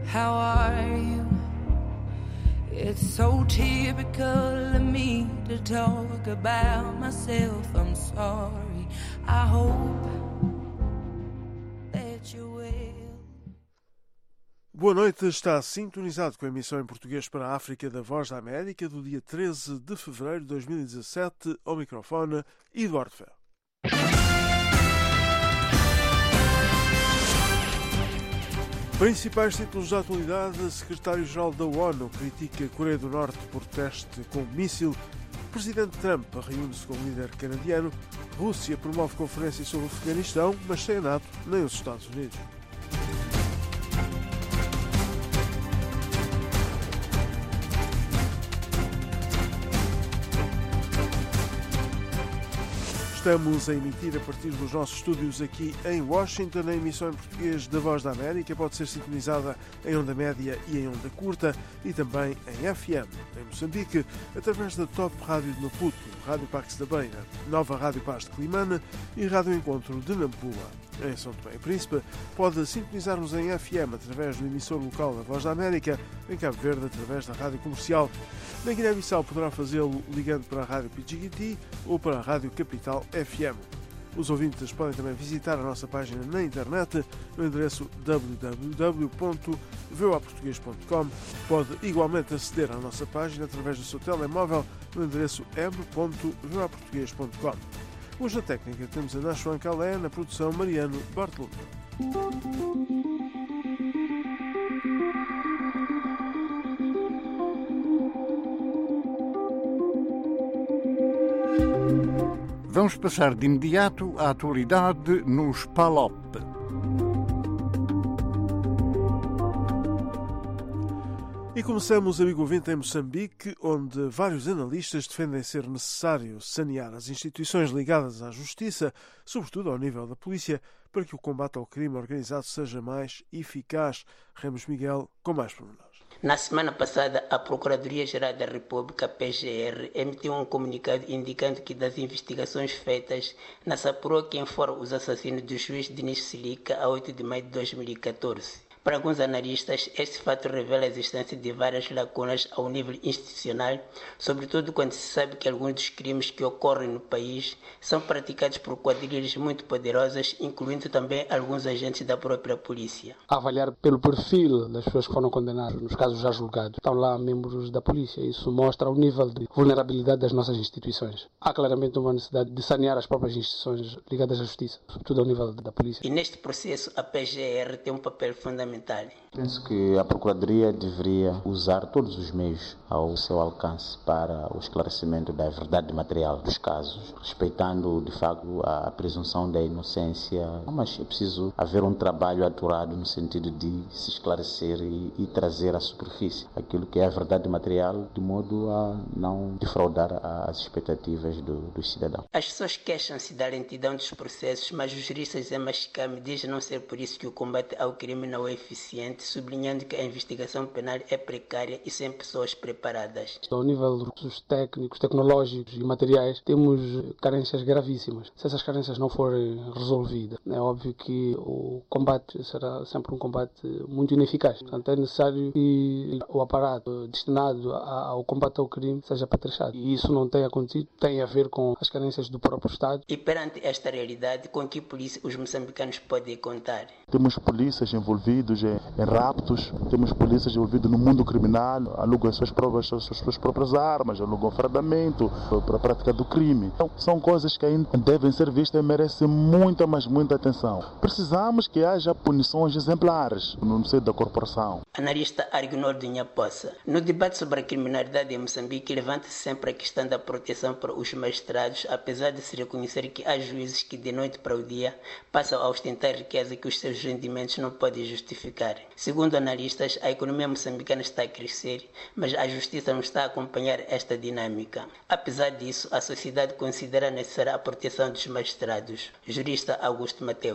how are you? It's so typical of me to talk about myself. I'm sorry. I hope that you will. Boa noite, está sintonizado com a emissão em português para a África da Voz da América do dia 13 de fevereiro de 2017, ao microfone Eduardo Ferro. Principais títulos da atualidade: secretário-geral da ONU critica a Coreia do Norte por teste com míssil. Presidente Trump reúne-se com o líder canadiano. Rússia promove conferência sobre o Afeganistão, mas sem a NATO nem os Estados Unidos. Estamos a emitir a partir dos nossos estúdios aqui em Washington. A emissão em português da Voz da América pode ser sintonizada em onda média e em onda curta e também em FM em Moçambique, através da Top Rádio de Maputo, Rádio Pax da Beira, Nova Rádio Paz de Climane e Rádio Encontro de Nampula. Em São Tomé e Príncipe, pode sintonizar-nos em FM através do emissor local da Voz da América, em Cabo Verde através da Rádio Comercial. Na Guiné-Bissau poderá fazê-lo ligando para a Rádio Pidjigiti ou para a Rádio Capital FM. Os ouvintes podem também visitar a nossa página na internet no endereço www.voaportugues.com. Pode igualmente aceder à nossa página através do seu telemóvel no endereço m.voaportugues.com. Hoje na técnica temos a Nashuan Calé, na produção Mariano Bartolomeu. Vamos passar de imediato à atualidade nos PALOP. E começamos, amigo ouvinte, em Moçambique, onde vários analistas defendem ser necessário sanear as instituições ligadas à justiça, sobretudo ao nível da polícia, para que o combate ao crime organizado seja mais eficaz. Ramos Miguel, com mais pormenores. Na semana passada, a Procuradoria-Geral da República, PGR, emitiu um comunicado indicando que das investigações feitas, não se apurou quem foram os assassinos do juiz Dinis Silica a 8 de maio de 2014. Para alguns analistas, este fato revela a existência de várias lacunas ao nível institucional, sobretudo quando se sabe que alguns dos crimes que ocorrem no país são praticados por quadrilhas muito poderosas, incluindo também alguns agentes da própria polícia. A avaliar pelo perfil das pessoas que foram condenadas, nos casos já julgados, estão lá membros da polícia. Isso mostra o nível de vulnerabilidade das nossas instituições. Há claramente uma necessidade de sanear as próprias instituições ligadas à justiça, sobretudo ao nível da polícia. E neste processo, a PGR tem um papel fundamental. Penso que a Procuradoria deveria usar todos os meios ao seu alcance para o esclarecimento da verdade material dos casos, respeitando de facto a presunção da inocência, mas é preciso haver um trabalho aturado no sentido de se esclarecer e trazer à superfície aquilo que é a verdade material, de modo a não defraudar as expectativas dos cidadãos. As pessoas queixam-se da lentidão dos processos, mas o jurista Zé Machicame diz não ser por isso que o combate ao crime não é eficiente, sublinhando que a investigação penal é precária e sem pessoas preparadas. Ao nível dos recursos técnicos, tecnológicos e materiais, temos carências gravíssimas. Se essas carências não forem resolvidas, é óbvio que o combate será sempre um combate muito ineficaz. Portanto, é necessário que o aparato destinado ao combate ao crime seja apetrechado. E isso não tem acontecido, tem a ver com as carências do próprio Estado. E perante esta realidade, com que polícia os moçambicanos podem contar? Temos polícias envolvidos em raptos, temos polícias envolvidas no mundo criminal, alugam as suas próprias armas, alugam fardamento para a prática do crime. Então, são coisas que ainda devem ser vistas e merecem muita atenção. Precisamos que haja punições exemplares no seio da corporação. Analista Argonaudo Nhapossa. No debate sobre a criminalidade em Moçambique, levanta-se sempre a questão da proteção para os magistrados, apesar de se reconhecer que há juízes que de noite para o dia passam a ostentar riqueza que os seus rendimentos não podem justificar. Segundo analistas, a economia moçambicana está a crescer, mas a justiça não está a acompanhar esta dinâmica. Apesar disso, a sociedade considera necessária a proteção dos magistrados. Jurista Augusto Mateus.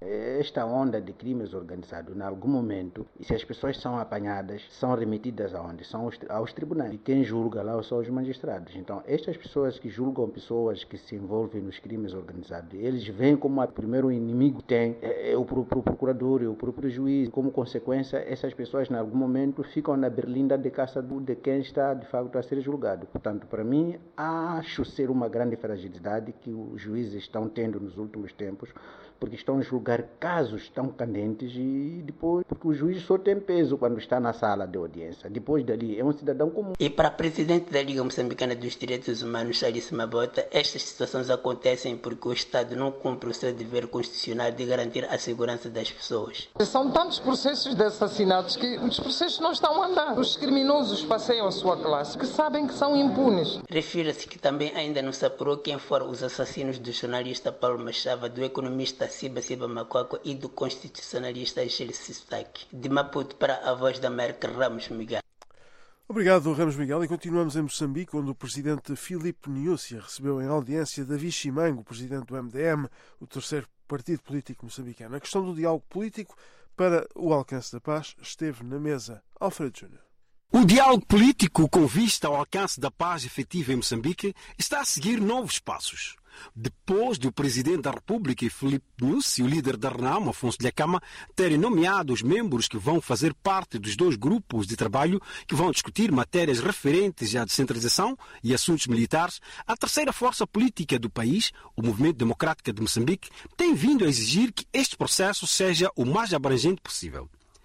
Esta onda de crimes organizados, em algum momento, se as pessoas são apanhadas, são remetidas aonde? São aos tribunais. E quem julga lá são os magistrados. Então, estas pessoas que julgam pessoas que se envolvem nos crimes organizados, eles veem como o primeiro inimigo tem o próprio procurador e o próprio juiz. Como consequência, essas pessoas, em algum momento, ficam na berlinda de caça de quem está, de facto, a ser julgado. Portanto, para mim, acho ser uma grande fragilidade que os juízes estão tendo nos últimos tempos, porque estão a julgar casos tão candentes e depois, porque o juiz só tem peso quando está na sala de audiência. Depois dali, é um cidadão comum. E para a presidente da Liga Moçambicana dos Direitos Humanos, Alice Mabota, estas situações acontecem porque o Estado não cumpre o seu dever constitucional de garantir a segurança das pessoas. São tantos processos de assassinatos que os processos não estão a andar. Os criminosos passeiam a sua classe, que sabem que são impunes. Refira-se que também ainda não se apurou quem foram os assassinos do jornalista Paulo Machava, do economista Siba Macuaco e do constitucionalista Gilles Sistaki. De Maputo para a Voz da América, Ramos Miguel. Obrigado, Ramos Miguel. E continuamos em Moçambique, onde o presidente Filipe Nyusi recebeu em audiência Davi Chimango, presidente do MDM, o terceiro partido político moçambicano. A questão do diálogo político para o alcance da paz esteve na mesa. Alfredo Júnior. O diálogo político com vista ao alcance da paz efetiva em Moçambique está a seguir novos passos. Depois do presidente da República, Filipe Nyusi, e o líder da RENAMO, Afonso Dhlakama, terem nomeado os membros que vão fazer parte dos dois grupos de trabalho que vão discutir matérias referentes à descentralização e assuntos militares, a terceira força política do país, o Movimento Democrático de Moçambique, tem vindo a exigir que este processo seja o mais abrangente possível.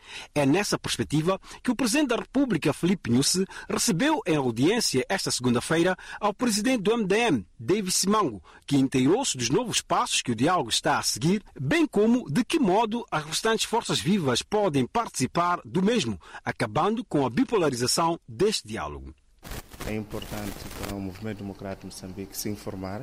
É nessa perspectiva que o Presidente da República, Filipe Nyusi, recebeu em audiência esta segunda-feira ao Presidente do MDM, Davi Chimango, que inteirou-se dos novos passos que o diálogo está a seguir, bem como de que modo as restantes forças vivas podem participar do mesmo, acabando com a bipolarização deste diálogo. É importante para o Movimento Democrático de Moçambique se informar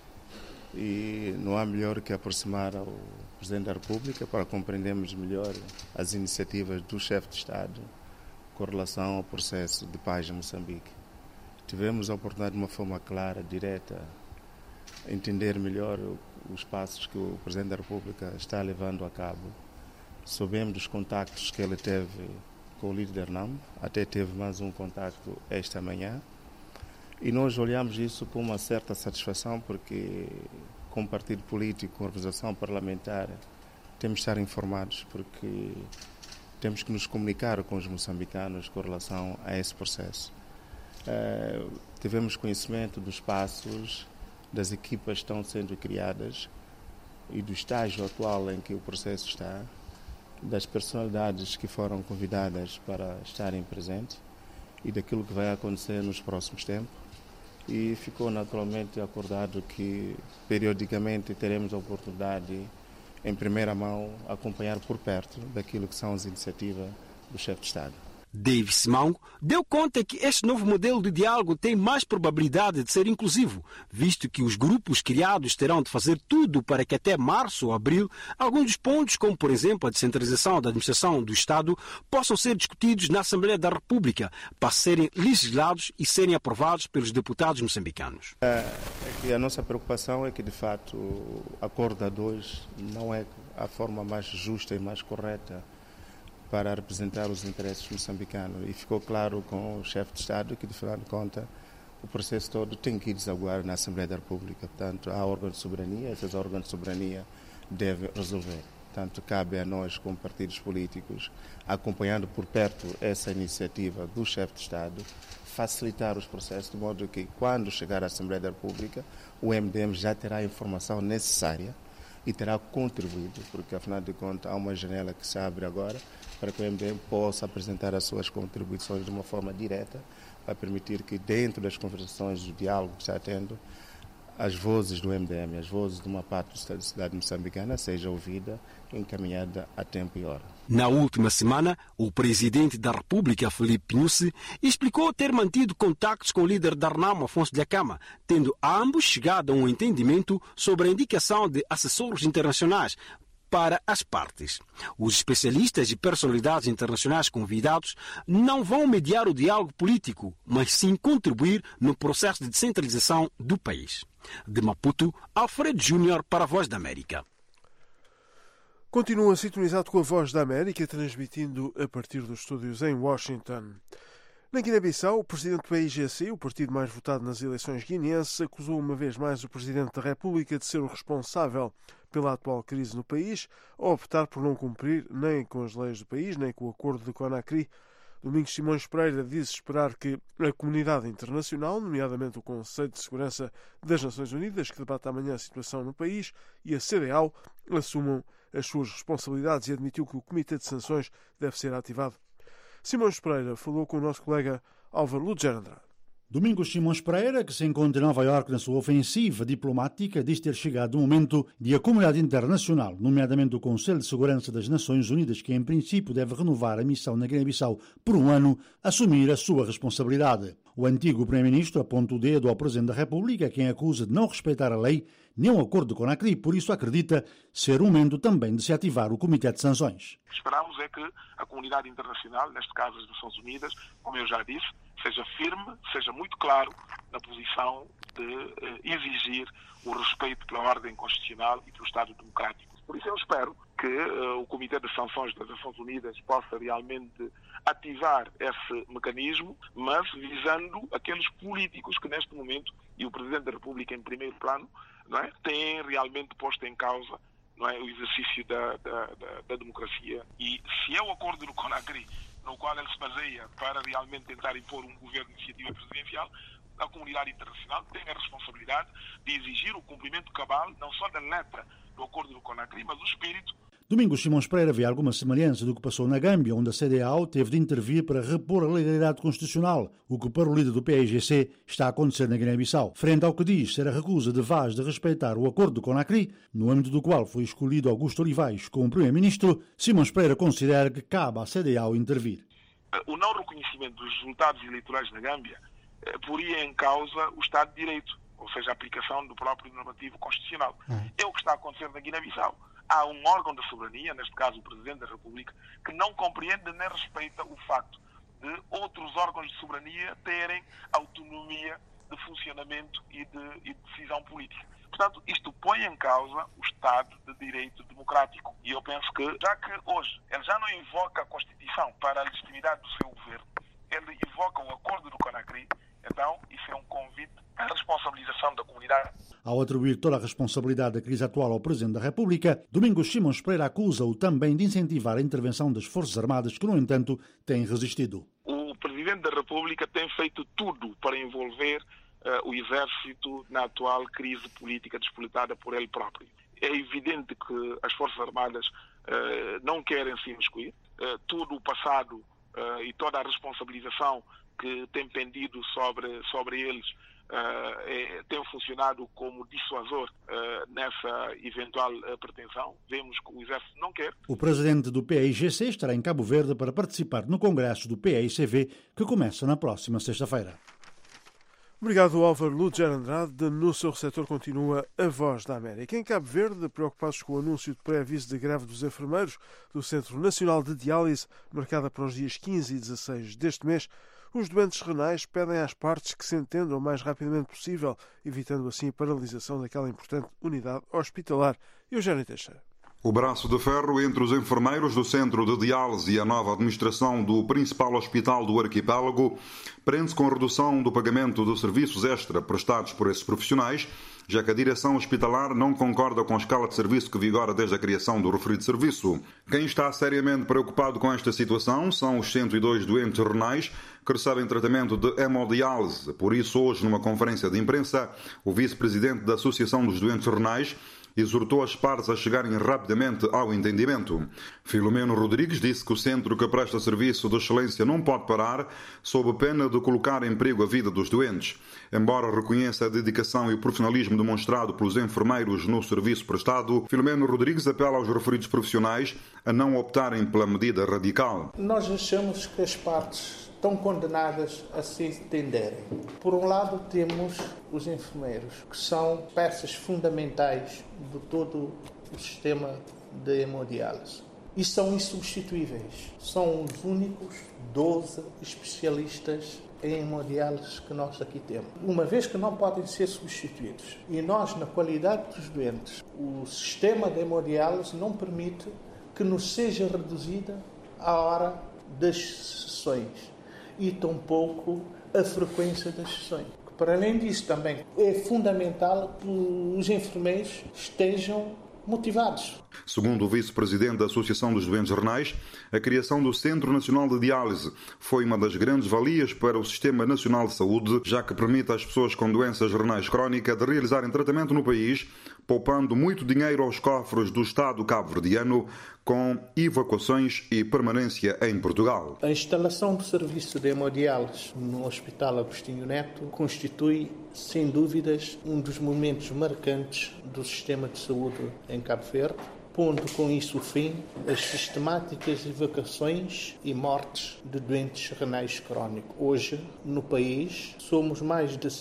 e não há melhor que aproximar ao Presidente da República para compreendermos melhor as iniciativas do chefe de Estado com relação ao processo de paz em Moçambique. Tivemos a oportunidade de uma forma clara, direta, entender melhor os passos que o Presidente da República está levando a cabo. Soubemos dos contactos que ele teve com o líder NAM, até teve mais um contacto esta manhã. E nós olhamos isso com uma certa satisfação, porque como partido político, com representação parlamentar, temos de estar informados, porque temos que nos comunicar com os moçambicanos com relação a esse processo. Tivemos conhecimento dos passos, das equipas que estão sendo criadas e do estágio atual em que o processo está, das personalidades que foram convidadas para estarem presentes e daquilo que vai acontecer nos próximos tempos. E ficou naturalmente acordado que periodicamente teremos a oportunidade, em primeira mão, acompanhar por perto daquilo que são as iniciativas do chefe de Estado. Davi Chimango deu conta que este novo modelo de diálogo tem mais probabilidade de ser inclusivo, visto que os grupos criados terão de fazer tudo para que até março ou abril alguns dos pontos, como por exemplo a descentralização da administração do Estado, possam ser discutidos na Assembleia da República para serem legislados e serem aprovados pelos deputados moçambicanos. A nossa preocupação é que, de fato, o acordo a dois não é a forma mais justa e mais correta para representar os interesses moçambicanos. E ficou claro com o chefe de Estado que, de final de contas, o processo todo tem que ir desaguar na Assembleia da República. Portanto, há órgãos de soberania, esses órgãos de soberania devem resolver. Portanto, cabe a nós, como partidos políticos, acompanhando por perto essa iniciativa do chefe de Estado, facilitar os processos, de modo que, quando chegar à Assembleia da República, o MDM já terá a informação necessária e terá contribuído, porque, afinal de contas, há uma janela que se abre agora para que o MDM possa apresentar as suas contribuições de uma forma direta, para permitir que, dentro das conversações, do diálogo que está tendo, as vozes do MDM, as vozes de uma parte da sociedade moçambicana seja ouvida e encaminhada a tempo e hora. Na última semana, o presidente da República, Filipe Nyusi, explicou ter mantido contactos com o líder da RENAMO, Afonso Dhlakama, tendo ambos chegado a um entendimento sobre a indicação de assessores internacionais para as partes. Os especialistas e personalidades internacionais convidados não vão mediar o diálogo político, mas sim contribuir no processo de descentralização do país. De Maputo, Alfredo Júnior para a Voz da América. Continua sintonizado com a Voz da América, transmitindo a partir dos estúdios em Washington. Na Guiné-Bissau, o presidente do PAIGC, o partido mais votado nas eleições guineenses, acusou uma vez mais o presidente da República de ser o responsável pela atual crise no país, ao optar por não cumprir nem com as leis do país, nem com o acordo de Conakry. Domingos Simões Pereira disse esperar que a comunidade internacional, nomeadamente o Conselho de Segurança das Nações Unidas, que debate amanhã a situação no país, e a CEDEAO, assumam as suas responsabilidades e admitiu que o Comitê de Sanções deve ser ativado. Simões Pereira falou com o nosso colega Álvaro Lúger Andrade. Domingos Simões Pereira, que se encontra em Nova Iorque na sua ofensiva diplomática, diz ter chegado o momento de a comunidade internacional, nomeadamente o Conselho de Segurança das Nações Unidas, que em princípio deve renovar a missão na Guiné-Bissau por um ano, assumir a sua responsabilidade. O antigo Primeiro-Ministro aponta o dedo ao Presidente da República, quem acusa de não respeitar a lei nem o acordo com a Conakry, por isso acredita ser o momento também de se ativar o Comitê de Sanções. O que esperamos é que a comunidade internacional, neste caso as Nações Unidas, como eu já disse, seja firme, seja muito claro na posição de exigir o respeito pela ordem constitucional e pelo Estado democrático. Por isso eu espero que o Comitê de Sanções das Nações Unidas possa realmente ativar esse mecanismo, mas visando aqueles políticos que neste momento, e o Presidente da República em primeiro plano, não é, têm realmente posto em causa, não é, o exercício da democracia. E se é o acordo do Conakry, no qual ele se baseia para realmente tentar impor um governo de iniciativa presidencial, a comunidade internacional tem a responsabilidade de exigir o cumprimento cabal, não só da letra do acordo do Conakry, mas do espírito. Domingos Simões Pereira vê alguma semelhança do que passou na Gâmbia, onde a CEDEAO teve de intervir para repor a legalidade constitucional, o que para o líder do PAIGC está a acontecer na Guiné-Bissau. Frente ao que diz ser a recusa de Vaz de respeitar o acordo do Conakry, no âmbito do qual foi escolhido Augusto Olivais como primeiro-ministro, Simões Pereira considera que cabe à CEDEAO intervir. O não reconhecimento dos resultados eleitorais na Gâmbia poria em causa o Estado de Direito, ou seja, a aplicação do próprio normativo constitucional. É o que está a acontecer na Guiné-Bissau. Há um órgão da soberania, neste caso o Presidente da República, que não compreende nem respeita o facto de outros órgãos de soberania terem autonomia de funcionamento e de decisão política. Portanto, isto põe em causa o Estado de Direito democrático. E eu penso que, já que hoje ele já não invoca a Constituição para a legitimidade do seu governo, ele invoca o acordo do Conakry, então isso é um convite à responsabilização da comunidade. Ao atribuir toda a responsabilidade da crise atual ao Presidente da República, Domingos Simões Pereira acusa-o também de incentivar a intervenção das Forças Armadas, que, no entanto, têm resistido. O Presidente da República tem feito tudo para envolver o Exército na atual crise política despolítica por ele próprio. É evidente que as Forças Armadas não querem se imiscuir. Todo o passado e toda a responsabilização que tem pendido sobre eles tem funcionado como dissuasor nessa eventual pretensão. Vemos que o Exército não quer. O presidente do PAIGC estará em Cabo Verde para participar no congresso do PAICV, que começa na próxima sexta-feira. Obrigado, Álvaro Lúger Andrade. No seu receptor continua a Voz da América. Em Cabo Verde, preocupados com o anúncio de pré-aviso de greve dos enfermeiros do Centro Nacional de Diálise, marcada para os dias 15 e 16 deste mês, os doentes renais pedem às partes que se entendam o mais rapidamente possível, evitando assim a paralisação daquela importante unidade hospitalar. Eugênio Teixeira. O braço de ferro entre os enfermeiros do Centro de Diálise e a nova administração do principal hospital do arquipélago prende-se com a redução do pagamento de serviços extra prestados por esses profissionais, já que a direção hospitalar não concorda com a escala de serviço que vigora desde a criação do referido serviço. Quem está seriamente preocupado com esta situação são os 102 doentes renais que recebem tratamento de hemodiálise. Por isso, hoje, numa conferência de imprensa, o vice-presidente da Associação dos Doentes Renais exortou as partes a chegarem rapidamente ao entendimento. Filomeno Rodrigues disse que o centro que presta serviço de excelência não pode parar, sob pena de colocar em perigo a vida dos doentes. Embora reconheça a dedicação e o profissionalismo demonstrado pelos enfermeiros no serviço prestado, Filomeno Rodrigues apela aos referidos profissionais a não optarem pela medida radical. Nós achamos que as partes estão condenadas a se entenderem. Por um lado, temos os enfermeiros, que são peças fundamentais de todo o sistema de hemodiálise. e são insubstituíveis. São os únicos 12 especialistas em hemodiálise que nós aqui temos. Uma vez que não podem ser substituídos, e nós, na qualidade dos doentes, o sistema de hemodiálise não permite que nos seja reduzida a hora das sessões e tampouco a frequência das sessões. Para além disso, também é fundamental que os enfermeiros estejam motivados. Segundo o vice-presidente da Associação dos Doentes Renais, a criação do Centro Nacional de Diálise foi uma das grandes valias para o Sistema Nacional de Saúde, já que permite às pessoas com doenças renais crónicas de realizarem tratamento no país, poupando muito dinheiro aos cofres do Estado cabo-verdiano, com evacuações e permanência em Portugal. A instalação do serviço de hemodiálise no Hospital Agostinho Neto constitui, sem dúvidas, um dos momentos marcantes do sistema de saúde em Cabo Verde, pondo com isso o fim às sistemáticas evacuações e mortes de doentes renais crónicos. Hoje, no país, somos mais de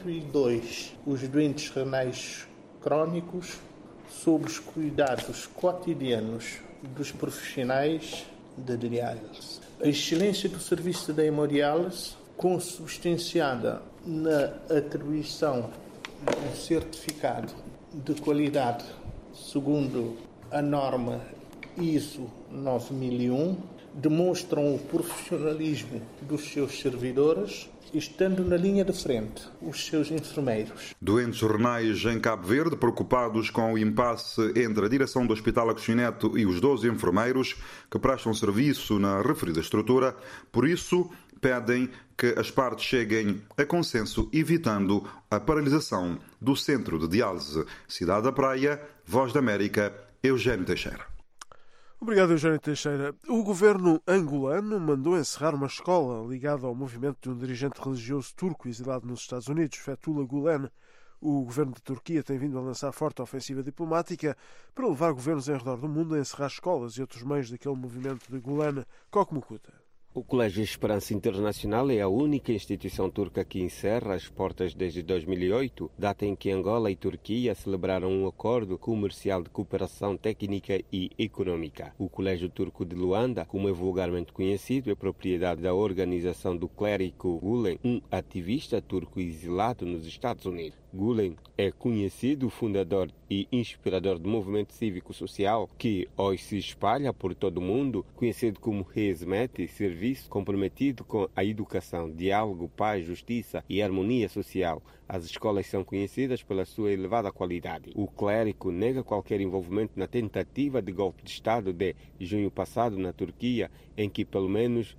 102 os doentes renais crónicos sob os cuidados cotidianos dos profissionais de diálise. A excelência do serviço da hemodiálise, consubstanciada na atribuição de um certificado de qualidade segundo a norma ISO 9001, demonstram o profissionalismo dos seus servidores, estando na linha de frente os seus enfermeiros. Doentes renais em Cabo Verde, preocupados com o impasse entre a direção do Hospital Agostinho Neto e os 12 enfermeiros que prestam serviço na referida estrutura, por isso pedem que as partes cheguem a consenso, evitando a paralisação do centro de diálise. Cidade da Praia, Voz da América, Eugênio Teixeira. Obrigado, Eugênio Teixeira. O governo angolano mandou encerrar uma escola ligada ao movimento de um dirigente religioso turco exilado nos Estados Unidos, Fethullah Gulen. O governo de Turquia tem vindo a lançar forte ofensiva diplomática para levar governos em redor do mundo a encerrar escolas e outros meios daquele movimento de Gulen. Kokmukuta. O Colégio Esperança Internacional é a única instituição turca que encerra as portas desde 2008, data em que Angola e Turquia celebraram um acordo comercial de cooperação técnica e econômica. O Colégio Turco de Luanda, como é vulgarmente conhecido, é propriedade da organização do clérigo Gulen, um ativista turco exilado nos Estados Unidos. Gulen é conhecido fundador e inspirador do movimento cívico-social que hoje se espalha por todo o mundo, conhecido como Hizmet, serviço comprometido com a educação, diálogo, paz, justiça e harmonia social. As escolas são conhecidas pela sua elevada qualidade. O clérigo nega qualquer envolvimento na tentativa de golpe de Estado de junho passado na Turquia, em que pelo menos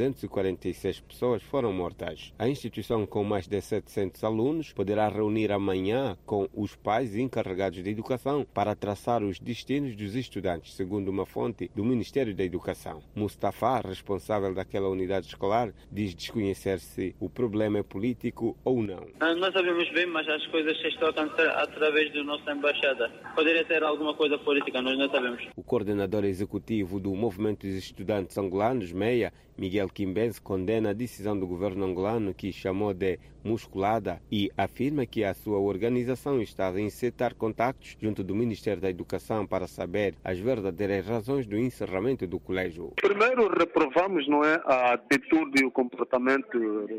246 pessoas foram mortas. A instituição, com mais de 700 alunos, poderá reunir amanhã com os pais encarregados de educação para traçar os destinos dos estudantes, segundo uma fonte do Ministério da Educação. Mustafa, responsável daquela unidade escolar, diz desconhecer se o problema é político ou não. Não sabemos bem, mas as coisas se estão a acontecer através da nossa embaixada. Poderia ter alguma coisa política, nós não sabemos. O coordenador executivo do Movimento dos Estudantes Angolanos, MEIA, Miguel Quimbense, condena a decisão do governo angolano, que chamou de musculada, e afirma que a sua organização está a encetar contactos junto do Ministério da Educação para saber as verdadeiras razões do encerramento do colégio. Primeiro, reprovamos a atitude e o comportamento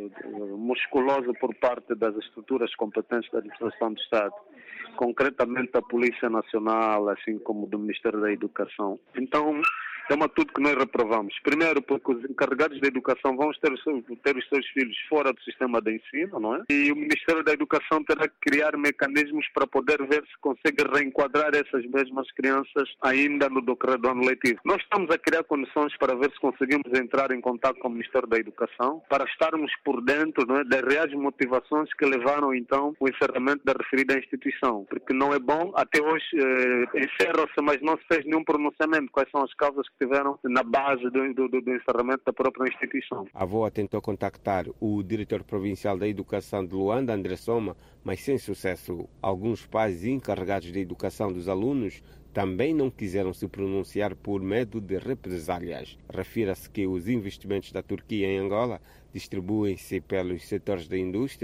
musculoso por parte das estruturas competentes da administração do Estado, concretamente da Polícia Nacional, assim como do Ministério da Educação. Então, é uma atitude que nós reprovamos. Primeiro, porque os encarregados da educação vão ter os seus filhos fora do sistema de ensino, não é? E o Ministério da Educação terá que criar mecanismos para poder ver se consegue reenquadrar essas mesmas crianças ainda no decorrer do ano letivo. Nós estamos a criar condições para ver se conseguimos entrar em contato com o Ministério da Educação, para estarmos por dentro, não é, das reais motivações que levaram, então, o encerramento da referida instituição. Porque não é bom, até hoje encerra-se, mas não se fez nenhum pronunciamento. Quais são as causas que tiveram na base do encerramento da própria instituição. A VOA tentou contactar o diretor provincial da Educação de Luanda, André Soma, mas sem sucesso. Alguns pais encarregados de educação dos alunos também não quiseram se pronunciar por medo de represálias. Refira-se que os investimentos da Turquia em Angola distribuem-se pelos setores da indústria,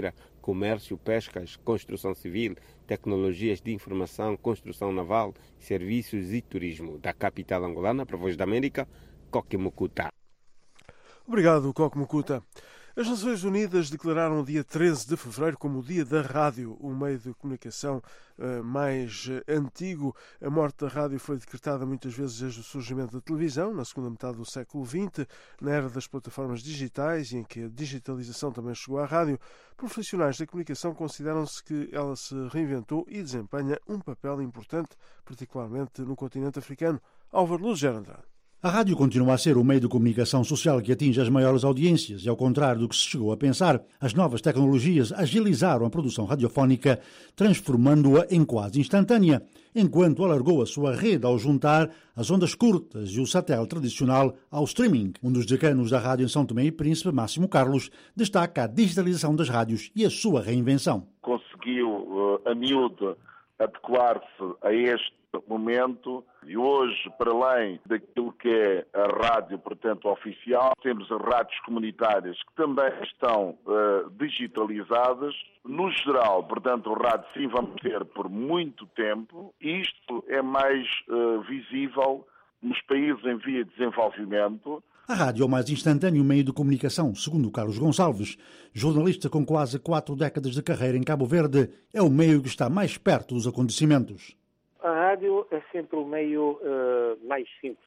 comércio, pescas, construção civil, tecnologias de informação, construção naval, serviços e turismo. Da capital angolana, para a Voz da América, Coque Mucuta. Obrigado, Coque Mucuta. As Nações Unidas declararam o dia 13 de fevereiro como o Dia da Rádio, o meio de comunicação mais antigo. A morte da rádio foi decretada muitas vezes desde o surgimento da televisão, na segunda metade do século XX, na era das plataformas digitais e em que a digitalização também chegou à rádio. Profissionais da comunicação consideram-se que ela se reinventou e desempenha um papel importante, particularmente no continente africano. Álvaro Luz Gerandra. A rádio continua a ser o meio de comunicação social que atinge as maiores audiências e, ao contrário do que se chegou a pensar, as novas tecnologias agilizaram a produção radiofónica, transformando-a em quase instantânea, enquanto alargou a sua rede ao juntar as ondas curtas e o satélite tradicional ao streaming. Um dos decanos da rádio em São Tomé e Príncipe, Máximo Carlos, destaca a digitalização das rádios e a sua reinvenção. Conseguiu, a miúdo, adequar-se a este momento e hoje, para além daquilo que é a rádio, portanto, oficial, temos as rádios comunitárias que também estão digitalizadas. No geral, portanto, o rádio sim vamos ter por muito tempo. Isto é mais visível nos países em via de desenvolvimento. A rádio é o mais instantâneo meio de comunicação, segundo Carlos Gonçalves, jornalista com quase 4 décadas de carreira em Cabo Verde, é o meio que está mais perto dos acontecimentos. A rádio é sempre o meio mais simples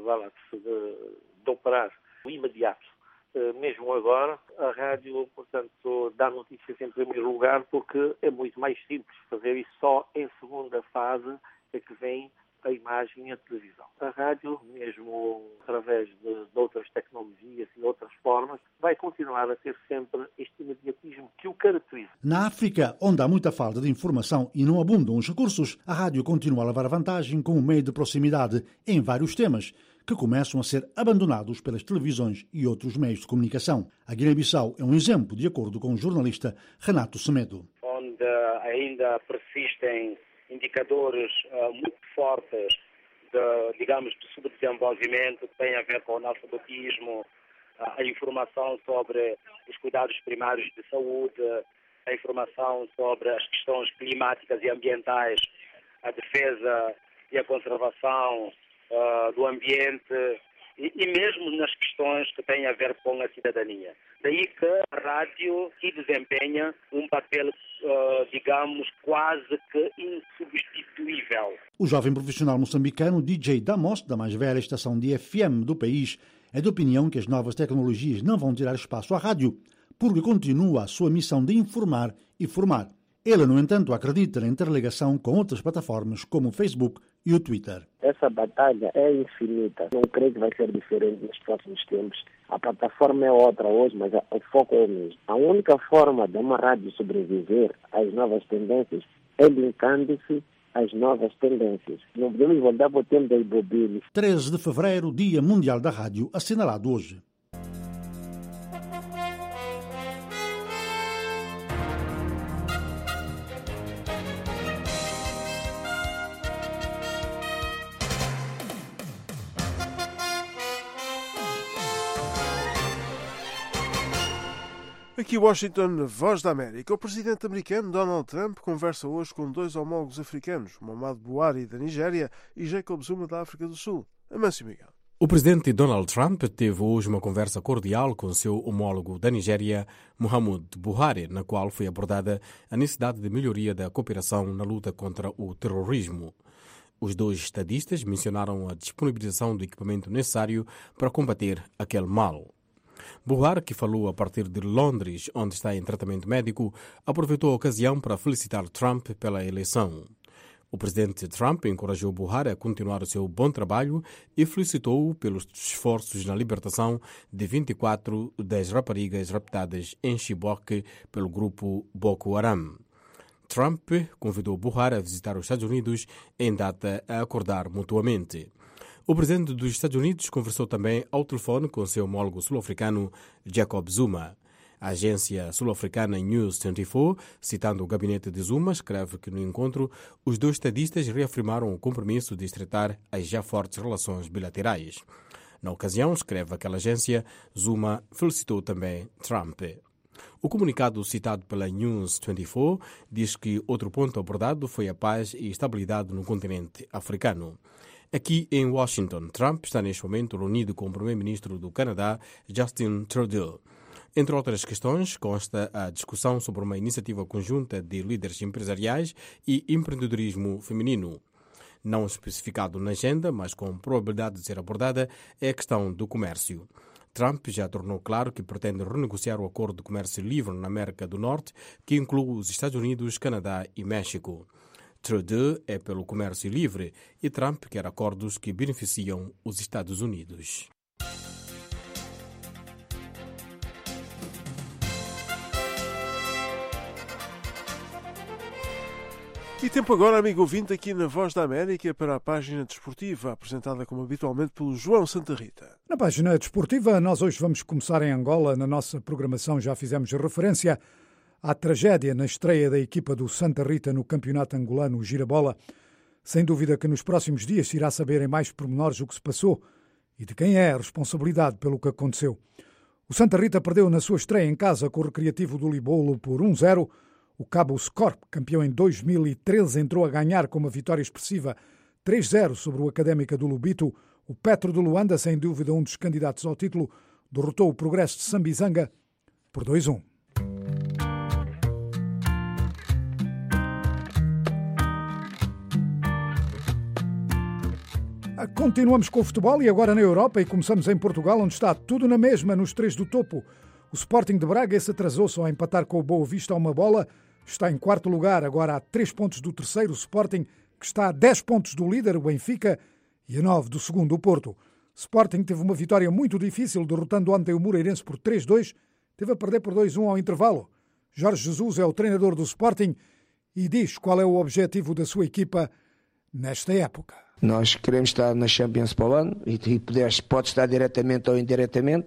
de operar, o imediato. Mesmo agora, a rádio, portanto, dá notícias em primeiro lugar porque é muito mais simples fazer isso. Só em segunda fase é que vem a imagem e a televisão. A rádio, mesmo através de outras tecnologias e outras formas, vai continuar a ter sempre este imediatismo que o caracteriza. Na África, onde há muita falta de informação e não abundam os recursos, a rádio continua a levar vantagem como meio de proximidade em vários temas, que começam a ser abandonados pelas televisões e outros meios de comunicação. A Guiné-Bissau é um exemplo, de acordo com o jornalista Renato Semedo. Onde ainda persistem indicadores muito fortes de subdesenvolvimento, que têm a ver com o analfabetismo, a informação sobre os cuidados primários de saúde, a informação sobre as questões climáticas e ambientais, a defesa e a conservação do ambiente e mesmo nas questões que têm a ver com a cidadania. Daí que a rádio se desempenha um papel, quase que insubstituível. O jovem profissional moçambicano DJ Damos, da mais velha estação de FM do país, é de opinião que as novas tecnologias não vão tirar espaço à rádio, porque continua a sua missão de informar e formar. Ele, no entanto, acredita na interligação com outras plataformas como o Facebook e o Twitter. Essa batalha é infinita. Não creio que vai ser diferente nos próximos tempos. A plataforma é outra hoje, mas o foco é o mesmo. A única forma de uma rádio sobreviver às novas tendências é linkando-se às novas tendências. Não podemos voltar para o tempo das bobinas. 13 de fevereiro, Dia Mundial da Rádio, assinalado hoje. Aqui Washington, Voz da América. O presidente americano Donald Trump conversa hoje com 2 homólogos africanos, Muhammadu Buhari da Nigéria e Jacob Zuma da África do Sul. Amâncio Miguel. O presidente Donald Trump teve hoje uma conversa cordial com seu homólogo da Nigéria, Muhammadu Buhari, na qual foi abordada a necessidade de melhoria da cooperação na luta contra o terrorismo. Os 2 estadistas mencionaram a disponibilização do equipamento necessário para combater aquele mal. Buhari, que falou a partir de Londres, onde está em tratamento médico, aproveitou a ocasião para felicitar Trump pela eleição. O presidente Trump encorajou Buhari a continuar o seu bom trabalho e felicitou-o pelos esforços na libertação de 24 das raparigas raptadas em Chibok pelo grupo Boko Haram. Trump convidou Buhari a visitar os Estados Unidos em data a acordar mutuamente. O presidente dos Estados Unidos conversou também ao telefone com seu homólogo sul-africano Jacob Zuma. A agência sul-africana News 24, citando o gabinete de Zuma, escreve que no encontro os 2 estadistas reafirmaram o compromisso de estreitar as já fortes relações bilaterais. Na ocasião, escreve aquela agência, Zuma felicitou também Trump. O comunicado citado pela News 24 diz que outro ponto abordado foi a paz e estabilidade no continente africano. Aqui em Washington, Trump está neste momento reunido com o primeiro-ministro do Canadá, Justin Trudeau. Entre outras questões, consta a discussão sobre uma iniciativa conjunta de líderes empresariais e empreendedorismo feminino. Não especificado na agenda, mas com probabilidade de ser abordada, é a questão do comércio. Trump já tornou claro que pretende renegociar o acordo de comércio livre na América do Norte, que inclui os Estados Unidos, Canadá e México. Trudeau é pelo comércio livre e Trump quer acordos que beneficiam os Estados Unidos. E tempo agora, amigo ouvinte, aqui na Voz da América para a página desportiva, apresentada como habitualmente pelo João Santa Rita. Na página desportiva, nós hoje vamos começar em Angola. Na nossa programação já fizemos referência à tragédia na estreia da equipa do Santa Rita no campeonato angolano Girabola. Sem dúvida que nos próximos dias se irá saber em mais pormenores o que se passou e de quem é a responsabilidade pelo que aconteceu. O Santa Rita perdeu na sua estreia em casa com o Recreativo do Libolo por 1-0. O Cabo Scorp, campeão em 2013, entrou a ganhar com uma vitória expressiva 3-0 sobre o Académica do Lubito. O Petro de Luanda, sem dúvida um dos candidatos ao título, derrotou o Progresso de Sambizanga por 2-1. Continuamos com o futebol e agora na Europa e começamos em Portugal, onde está tudo na mesma nos três do topo. O Sporting de Braga se atrasou só a empatar com o Boa Vista a uma bola. Está em quarto lugar, agora a 3 pontos do terceiro, o Sporting, que está a 10 pontos do líder, o Benfica, e a 9 do segundo, o Porto. O Sporting teve uma vitória muito difícil, derrotando ontem o Moreirense por 3-2. Teve a perder por 2-1 ao intervalo. Jorge Jesus é o treinador do Sporting e diz qual é o objetivo da sua equipa nesta época. Nós queremos estar na Champions para o ano e pode estar diretamente ou indiretamente.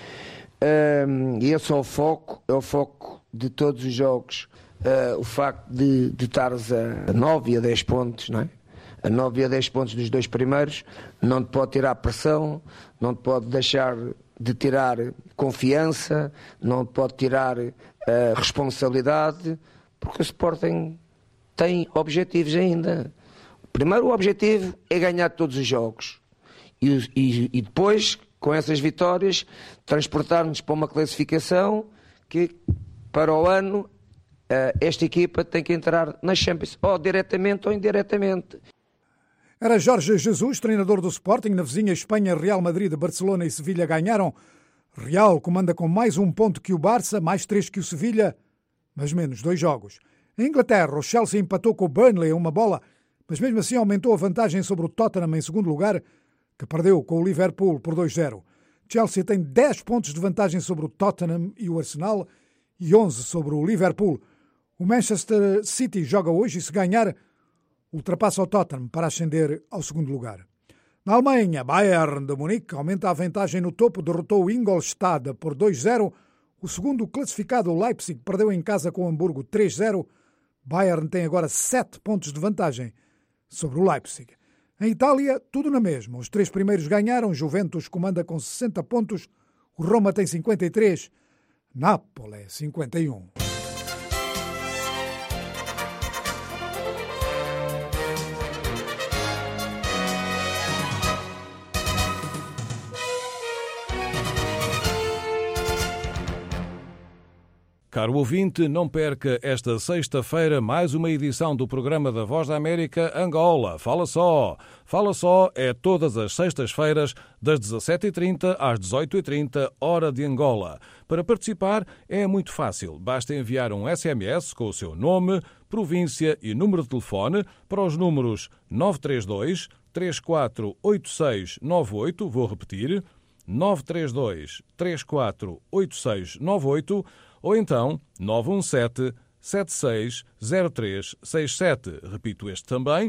E esse é o foco de todos os jogos. O facto de estares a 9 e a 10 pontos, não é? A 9 e a 10 pontos dos dois primeiros, não te pode tirar pressão, não te pode deixar de tirar confiança, não te pode tirar responsabilidade, porque o Sporting tem objetivos ainda. Primeiro, o objetivo é ganhar todos os jogos e depois, com essas vitórias, transportar-nos para uma classificação que, para o ano, esta equipa tem que entrar na Champions, ou diretamente ou indiretamente. Era Jorge Jesus, treinador do Sporting. Na vizinha Espanha, Real Madrid, Barcelona e Sevilha ganharam. Real comanda com mais 1 ponto que o Barça, mais 3 que o Sevilha, mas menos 2 jogos. Em Inglaterra, o Chelsea empatou com o Burnley a uma bola, mas mesmo assim aumentou a vantagem sobre o Tottenham em segundo lugar, que perdeu com o Liverpool por 2-0. Chelsea tem 10 pontos de vantagem sobre o Tottenham e o Arsenal e 11 sobre o Liverpool. O Manchester City joga hoje e, se ganhar, ultrapassa o Tottenham para ascender ao segundo lugar. Na Alemanha, Bayern de Munique aumenta a vantagem no topo, derrotou o Ingolstadt por 2-0. O segundo classificado, o Leipzig, perdeu em casa com o Hamburgo 3-0. Bayern tem agora 7 pontos de vantagem sobre o Leipzig. Em Itália, tudo na mesma. Os 3 primeiros ganharam. Juventus comanda com 60 pontos. O Roma tem 53. Nápoles, 51. Caro ouvinte, não perca esta sexta-feira mais uma edição do programa da Voz da América Angola. Fala só! Fala só é todas as sextas-feiras, das 17h30 às 18h30, hora de Angola. Para participar é muito fácil. Basta enviar um SMS com o seu nome, província e número de telefone para os números 932 348698, vou repetir, 932 348698, ou então 917-760367. Repito este também,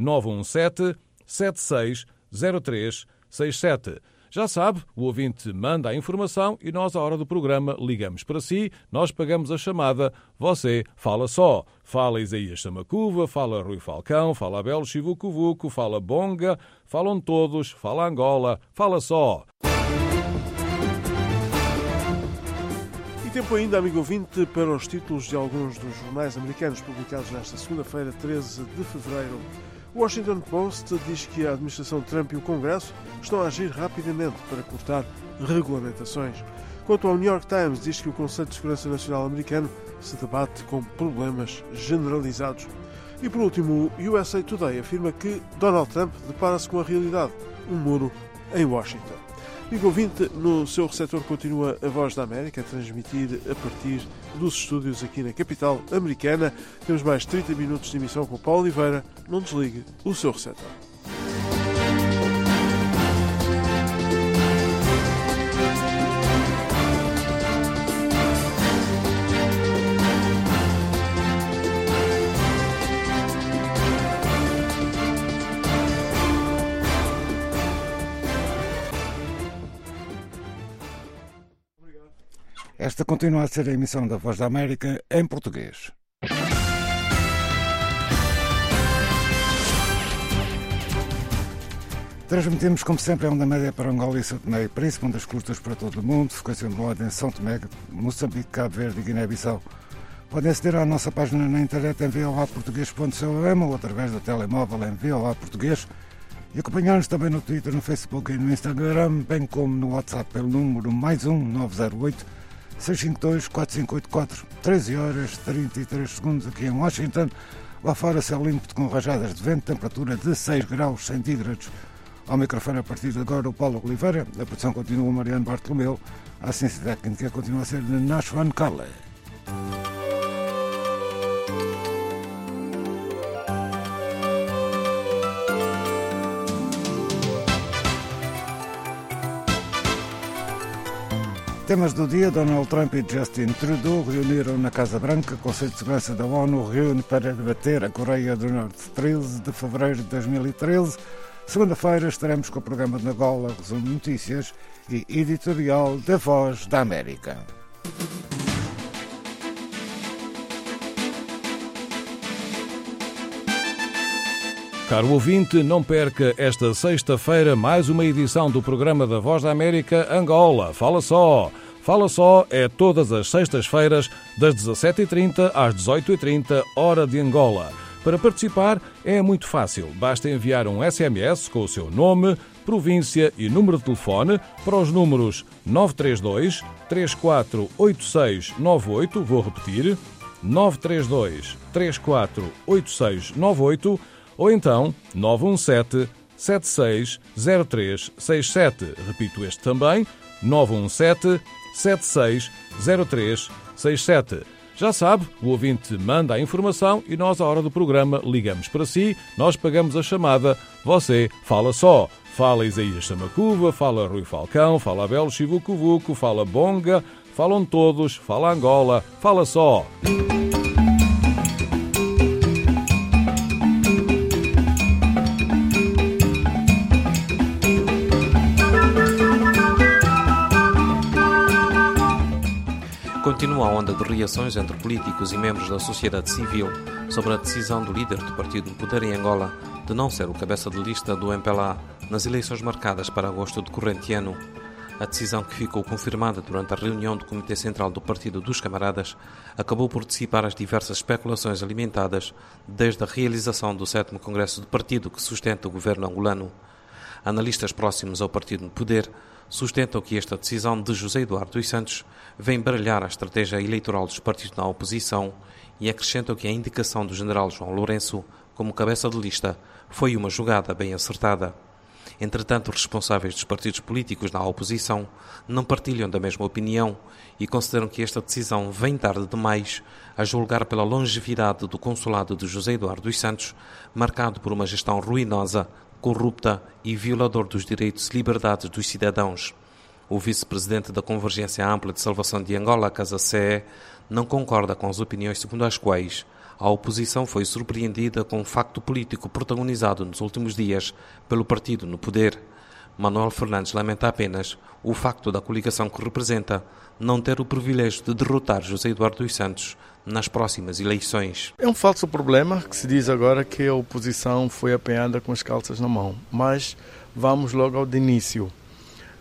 917-760367. Já sabe, o ouvinte manda a informação e nós, à hora do programa, ligamos para si, nós pagamos a chamada, você fala só. Fala Isaías Samacuva, fala Rui Falcão, fala Abel Chivucovuco, fala Bonga, falam todos, fala Angola, fala só. Tempo ainda, amigo ouvinte, para os títulos de alguns dos jornais americanos publicados nesta segunda-feira, 13 de fevereiro. O Washington Post diz que a administração Trump e o Congresso estão a agir rapidamente para cortar regulamentações. Quanto ao New York Times, diz que o Conselho de Segurança Nacional americano se debate com problemas generalizados. E por último, o USA Today afirma que Donald Trump depara-se com a realidade, um muro em Washington. Amigo ouvinte, no seu receptor continua a Voz da América a transmitir a partir dos estúdios aqui na capital americana. Temos mais 30 minutos de emissão com o Paulo Oliveira. Não desligue o seu receptor. Esta continua a ser a emissão da Voz da América em português. Transmitimos, como sempre, a onda média para Angola e São Tomé e Príncipe, ondas curtas para todo o mundo, frequência modulada em São Tomé, Moçambique, Cabo Verde e Guiné-Bissau. Podem aceder à nossa página na internet em voaportuguês.com ou através do telemóvel em VOA Português e acompanhar-nos também no Twitter, no Facebook e no Instagram, bem como no WhatsApp pelo número +1 908 652 4584, 13 horas 33 segundos aqui em Washington. Lá fora, céu limpo com rajadas de vento, temperatura de 6 graus centígrados. Ao microfone, a partir de agora, o Paulo Oliveira. A produção continua o Mariano Bartolomeu. A assistência técnica continua a ser de Nashwan Kale. Temas do dia: Donald Trump e Justin Trudeau reuniram na Casa Branca. O Conselho de Segurança da ONU reúne para debater a Coreia do Norte. 13 de fevereiro de 2013. Segunda-feira estaremos com o programa de Angola, resumo de notícias e editorial da Voz da América. Caro ouvinte, não perca esta sexta-feira mais uma edição do programa da Voz da América Angola. Fala só! Fala só é todas as sextas-feiras, das 17h30 às 18h30, hora de Angola. Para participar é muito fácil. Basta enviar um SMS com o seu nome, província e número de telefone para os números 932 348698, vou repetir, 932 348698, ou então 917 760367. Repito este também, 917 760367. Já sabe, o ouvinte manda a informação e nós, à hora do programa, ligamos para si, nós pagamos a chamada, você fala só. Fala Isaías Samacuva, fala Rui Falcão, fala Abel Chivucuvuco, fala Bonga, falam todos, fala Angola, fala só. Continua a onda de reações entre políticos e membros da sociedade civil sobre a decisão do líder do partido no poder em Angola de não ser o cabeça de lista do MPLA nas eleições marcadas para agosto do corrente ano. A decisão, que ficou confirmada durante a reunião do Comitê Central do Partido dos Camaradas, acabou por dissipar as diversas especulações alimentadas desde a realização do 7º Congresso do Partido que sustenta o governo angolano. Analistas próximos ao partido no poder sustentam que esta decisão de José Eduardo dos Santos vem baralhar a estratégia eleitoral dos partidos na oposição e acrescentam que a indicação do general João Lourenço como cabeça de lista foi uma jogada bem acertada. Entretanto, os responsáveis dos partidos políticos na oposição não partilham da mesma opinião e consideram que esta decisão vem tarde demais, a julgar pela longevidade do consulado de José Eduardo dos Santos, marcado por uma gestão ruinosa, corrupta e violador dos direitos e liberdades dos cidadãos. O vice-presidente da Convergência Ampla de Salvação de Angola, Casa CE, não concorda com as opiniões segundo as quais a oposição foi surpreendida com um facto político protagonizado nos últimos dias pelo partido no poder. Manuel Fernandes lamenta apenas o facto da coligação que representa não ter o privilégio de derrotar José Eduardo dos Santos nas próximas eleições. É um falso problema que se diz agora que a oposição foi apanhada com as calças na mão, mas vamos logo ao de início.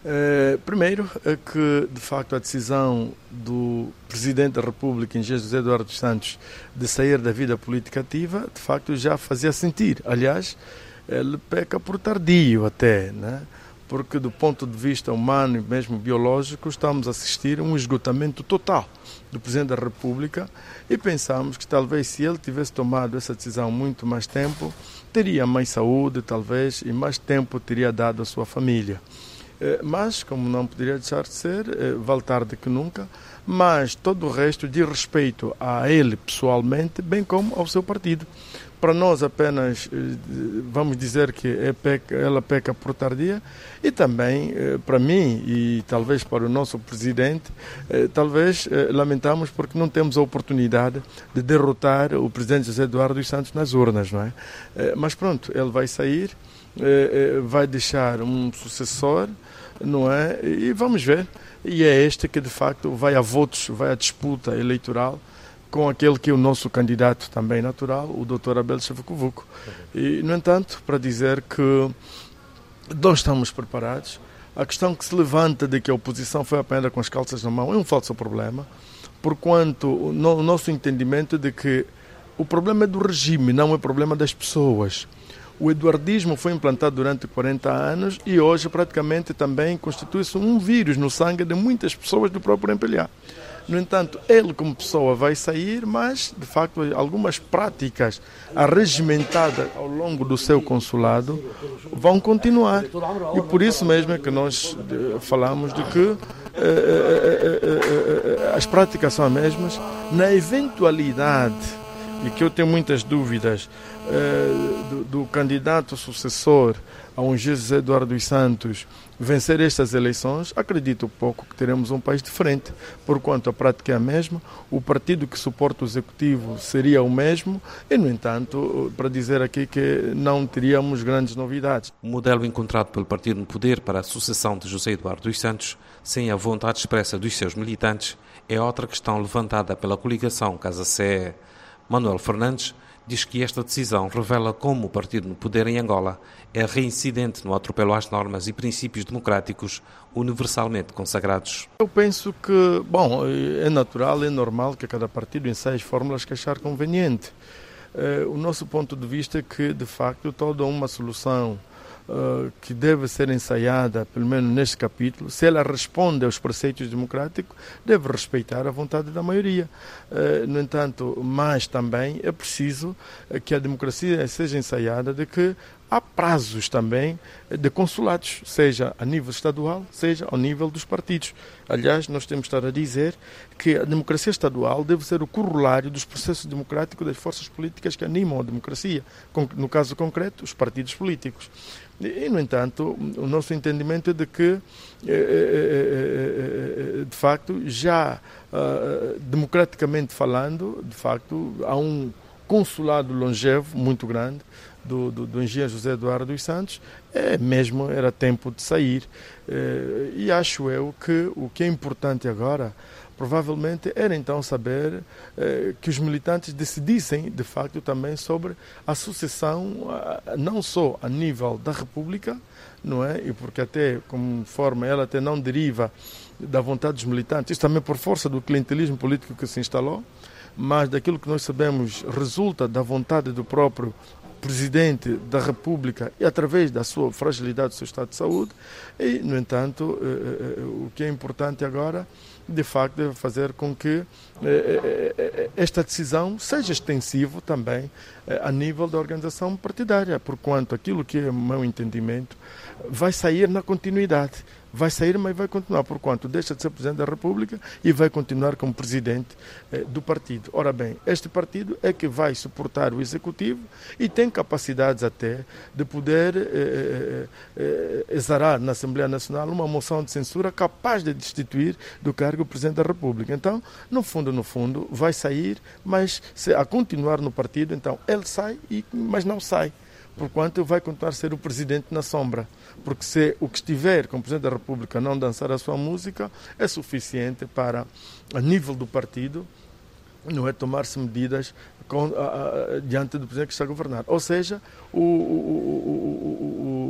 Primeiro, é que, de facto, a decisão do Presidente da República, Engenheiro José Eduardo dos Santos, de sair da vida política ativa, de facto, já fazia sentir. Aliás, ele peca por tardio até, né? Porque do ponto de vista humano e mesmo biológico, estamos a assistir a um esgotamento total do Presidente da República e pensamos que talvez se ele tivesse tomado essa decisão muito mais tempo, teria mais saúde, talvez, e mais tempo teria dado à sua família. Mas, como não poderia deixar de ser, vale tarde que nunca, mas todo o resto diz respeito a ele pessoalmente, bem como ao seu partido. Para nós apenas vamos dizer que ela peca por tardia e também para mim e talvez para o nosso presidente, talvez lamentamos porque não temos a oportunidade de derrotar o presidente José Eduardo dos Santos nas urnas, não é? Mas pronto, ele vai sair, vai deixar um sucessor, não é? E vamos ver. E é este que de facto vai a votos, vai à disputa eleitoral com aquele que é o nosso candidato também natural, o Dr. Abel Chavucovuco. E, no entanto, para dizer que nós estamos preparados, a questão que se levanta de que a oposição foi apanhada com as calças na mão é um falso problema, porquanto o nosso entendimento de que o problema é do regime, não é problema das pessoas. O eduardismo foi implantado durante 40 anos e hoje praticamente também constitui-se um vírus no sangue de muitas pessoas do próprio MPLA. No entanto, ele como pessoa vai sair, mas de facto algumas práticas arregimentadas ao longo do seu consulado vão continuar. E por isso mesmo é que nós falamos de que as práticas são as mesmas. Na eventualidade, e que eu tenho muitas dúvidas, do candidato sucessor ao Engenheiro José Eduardo dos Santos vencer estas eleições, acredito pouco que teremos um país diferente, porquanto a prática é a mesma, o partido que suporta o executivo seria o mesmo e, no entanto, para dizer aqui que não teríamos grandes novidades. O modelo encontrado pelo partido no poder para a sucessão de José Eduardo dos Santos, sem a vontade expressa dos seus militantes, é outra questão levantada pela coligação Casa-CE. Manuel Fernandes diz que esta decisão revela como o partido no poder em Angola é reincidente no atropelo às normas e princípios democráticos universalmente consagrados. Eu penso que, é natural, é normal que cada partido ensaie as fórmulas que achar conveniente. O nosso ponto de vista é que, de facto, toda uma solução que deve ser ensaiada, pelo menos neste capítulo, se ela responde aos preceitos democráticos, deve respeitar a vontade da maioria. No entanto, mas também é preciso que a democracia seja ensaiada de que há prazos também de consulados, seja a nível estadual, seja ao nível dos partidos. Aliás, nós temos que estar a dizer que a democracia estadual deve ser o corolário dos processos democráticos das forças políticas que animam a democracia, no caso concreto, os partidos políticos. E, no entanto, o nosso entendimento é de que, de facto, já democraticamente falando, de facto, há um consulado longevo muito grande do engenheiro José Eduardo dos Santos, era tempo de sair. E acho eu que o que é importante agora, provavelmente, era então saber que os militantes decidissem, de facto, também sobre a sucessão, não só a nível da República, não é? E porque até, como forma, ela até não deriva da vontade dos militantes, isso também por força do clientelismo político que se instalou, mas daquilo que nós sabemos resulta da vontade do próprio Presidente da República e através da sua fragilidade do seu estado de saúde. E, no entanto, o que é importante agora, de facto, é fazer com que esta decisão seja extensiva também a nível da organização partidária, porquanto aquilo que é o meu entendimento vai sair na continuidade. Vai sair, mas vai continuar, porquanto deixa de ser Presidente da República e vai continuar como Presidente do partido. Ora bem, este partido é que vai suportar o Executivo e tem capacidades até de poder exarar na Assembleia Nacional uma moção de censura capaz de destituir do cargo o Presidente da República. Então, no fundo, vai sair, mas se a continuar no partido, então ele sai, mas não sai. Porquanto vai continuar a ser o Presidente na sombra. Porque se o que estiver com o Presidente da República não dançar a sua música, é suficiente para, a nível do partido, não é tomar-se medidas diante do Presidente que está a governar. Ou seja, o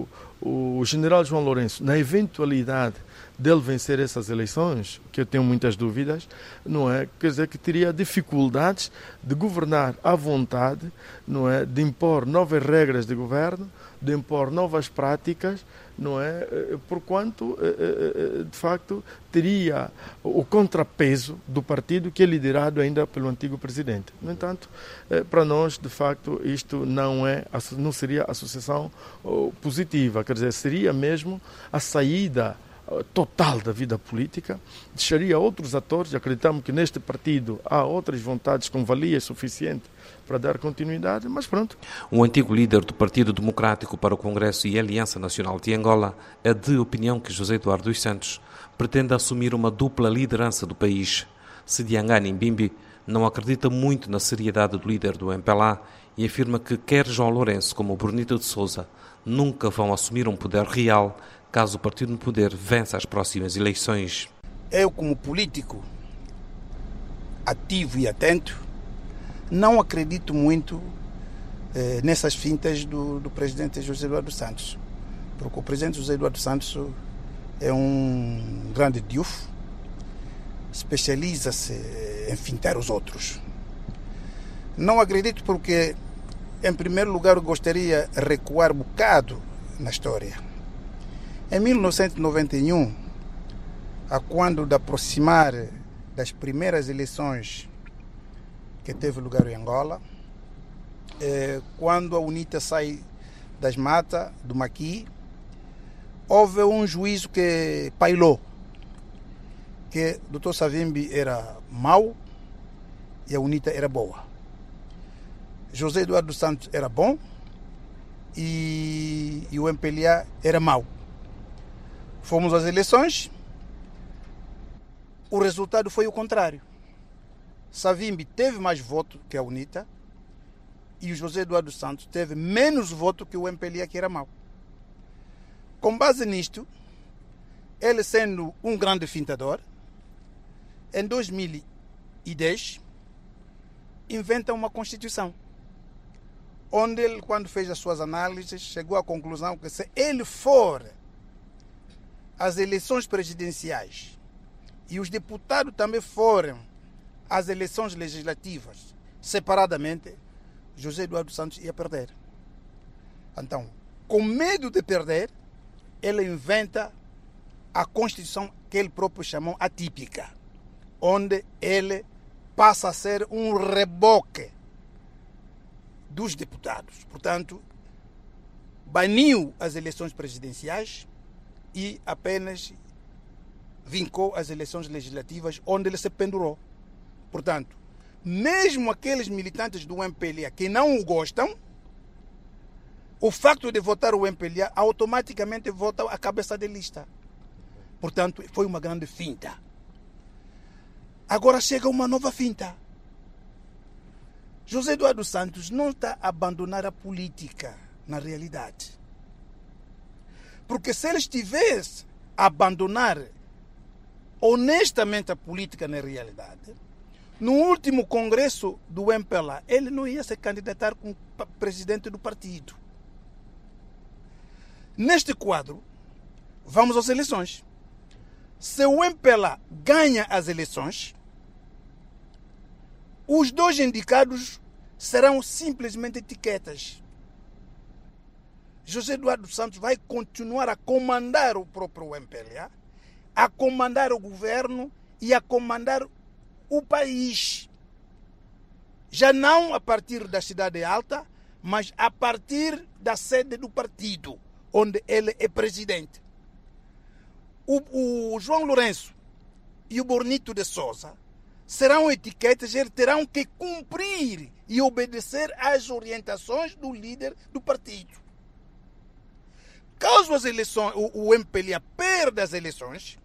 o general João Lourenço, na eventualidade dele vencer essas eleições, que eu tenho muitas dúvidas, não é? Quer dizer que teria dificuldades de governar à vontade, não é? De impor novas regras de governo, de impor novas práticas, não é? Porquanto, de facto, teria o contrapeso do partido que é liderado ainda pelo antigo presidente. No entanto, para nós, de facto, isto não seria associação positiva, quer dizer, seria mesmo a saída total da vida política, deixaria outros atores. Acreditamos que neste partido há outras vontades com valia suficiente para dar continuidade, mas pronto. O antigo líder do Partido Democrático para o Congresso e Aliança Nacional de Angola é de opinião que José Eduardo dos Santos pretende assumir uma dupla liderança do país. Sidiangani Mbimbi não acredita muito na seriedade do líder do MPLA e afirma que quer João Lourenço como Bonito de Sousa nunca vão assumir um poder real caso o partido no poder vença as próximas eleições. Eu, como político ativo e atento, não acredito muito nessas fintas do presidente José Eduardo Santos, porque o presidente José Eduardo Santos é um grande diufo, especializa-se em fintar os outros. Não acredito porque, em primeiro lugar, eu gostaria de recuar um bocado na história. Em 1991, a quando de aproximar das primeiras eleições que teve lugar em Angola, quando a UNITA sai das matas do Maqui, houve um juízo que pailou, que o Dr. Savimbi era mau e a UNITA era boa. José Eduardo Santos era bom e o MPLA era mau. Fomos às eleições, o resultado foi o contrário. Savimbi teve mais votos que a UNITA e o José Eduardo Santos teve menos votos que o MPLA, que era mau. Com base nisto, ele sendo um grande fintador, em 2010, inventa uma Constituição, onde ele, quando fez as suas análises, chegou à conclusão que se ele for às eleições presidenciais e os deputados também forem às eleições legislativas separadamente, José Eduardo Santos ia perder. Então, com medo de perder, ele inventa a Constituição que ele próprio chamou atípica, onde ele passa a ser um reboque dos deputados. Portanto, baniu as eleições presidenciais e apenas vincou as eleições legislativas, onde ele se pendurou. Portanto, mesmo aqueles militantes do MPLA que não o gostam, o facto de votar o MPLA automaticamente vota a cabeça de lista. Portanto, foi uma grande finta. Agora chega uma nova finta. José Eduardo Santos não está a abandonar a política, na realidade. Porque se ele estivesse a abandonar honestamente a política na realidade, no último congresso do MPLA, ele não ia se candidatar como presidente do partido. Neste quadro, vamos às eleições. Se o MPLA ganha as eleições, os dois indicados serão simplesmente etiquetas. José Eduardo Santos vai continuar a comandar o próprio MPLA, a comandar o governo e a comandar o país. Já não a partir da Cidade Alta, mas a partir da sede do partido, onde ele é presidente. O João Lourenço e o Bonito de Sousa serão etiquetas, eles terão que cumprir e obedecer às orientações do líder do partido. Caso as eleições, o MPLA perda as eleições,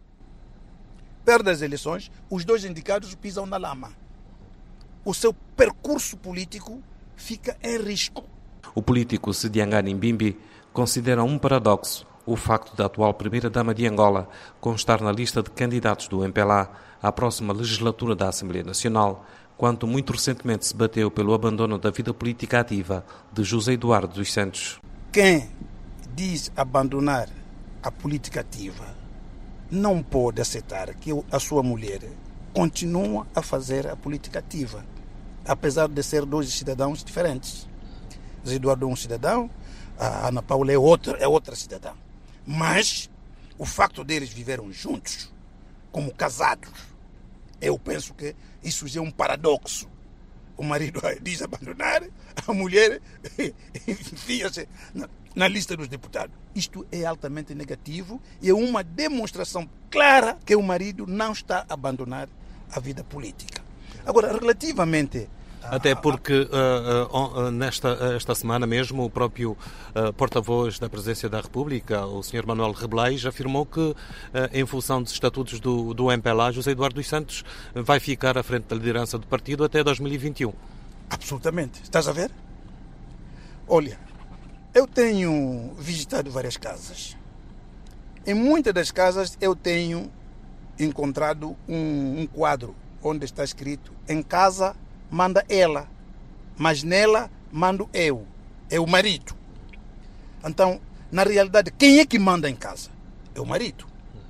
os dois indicados pisam na lama. O seu percurso político fica em risco. O político Sidiangani Mbimbi considera um paradoxo o facto da atual primeira-dama de Angola constar na lista de candidatos do MPLA à próxima legislatura da Assembleia Nacional, quanto muito recentemente se bateu pelo abandono da vida política ativa de José Eduardo dos Santos. Quem diz abandonar a política ativa não pode aceitar que a sua mulher continue a fazer a política ativa, apesar de ser dois cidadãos diferentes. José Eduardo é um cidadão, a Ana Paula é outra cidadã. Mas o facto deles viveram juntos, como casados, eu penso que isso já é um paradoxo. O marido diz abandonar, a mulher enfia-se na lista dos deputados. Isto é altamente negativo e é uma demonstração clara que o marido não está a abandonar a vida política. Agora, relativamente... Até porque esta semana mesmo o próprio porta-voz da Presidência da República, o Sr. Manuel Rebelais, afirmou que em função dos estatutos do MPLA, José Eduardo dos Santos vai ficar à frente da liderança do partido até 2021. Absolutamente. Estás a ver? Olha, eu tenho visitado várias casas. Em muitas das casas eu tenho encontrado um quadro onde está escrito: em casa manda ela, mas nela mando eu. É o marido. Então, na realidade, quem é que manda em casa? É o marido.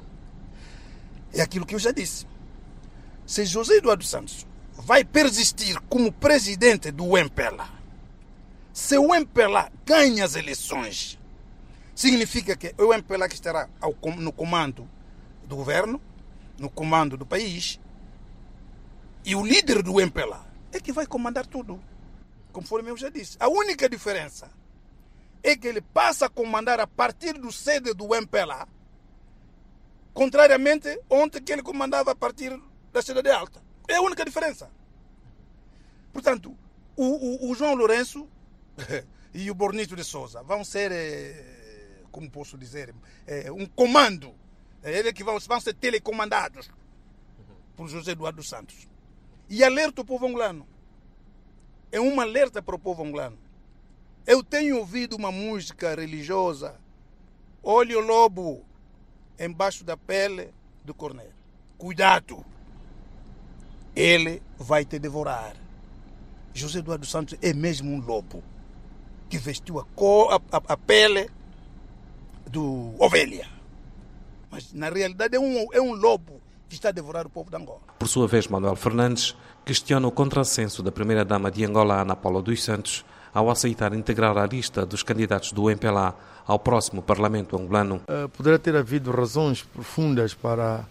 É aquilo que eu já disse. Se José Eduardo Santos vai persistir como presidente do MPLA, se o MPLA ganha as eleições, significa que o MPLA que estará no comando do governo, no comando do país, e o líder do MPLA é que vai comandar tudo, conforme eu já disse. A única diferença é que ele passa a comandar a partir do sede do MPLA, contrariamente ontem que ele comandava a partir da Cidade Alta. É a única diferença. Portanto, o João Lourenço e o Bornito de Sousa vão ser, como posso dizer, um comando. Eles que vão ser telecomandados por José Eduardo Santos. E alerta o povo angolano. É um alerta para o povo angolano. Eu tenho ouvido uma música religiosa. Olha o lobo embaixo da pele do corneiro. Cuidado. Ele vai te devorar. José Eduardo Santos é mesmo um lobo que vestiu a pele do ovelha. Mas na realidade é um lobo que está a devorar o povo de Angola. Por sua vez, Manuel Fernandes questiona o contrassenso da primeira-dama de Angola, Ana Paula dos Santos, ao aceitar integrar a lista dos candidatos do MPLA ao próximo Parlamento angolano. Poderá ter havido razões profundas para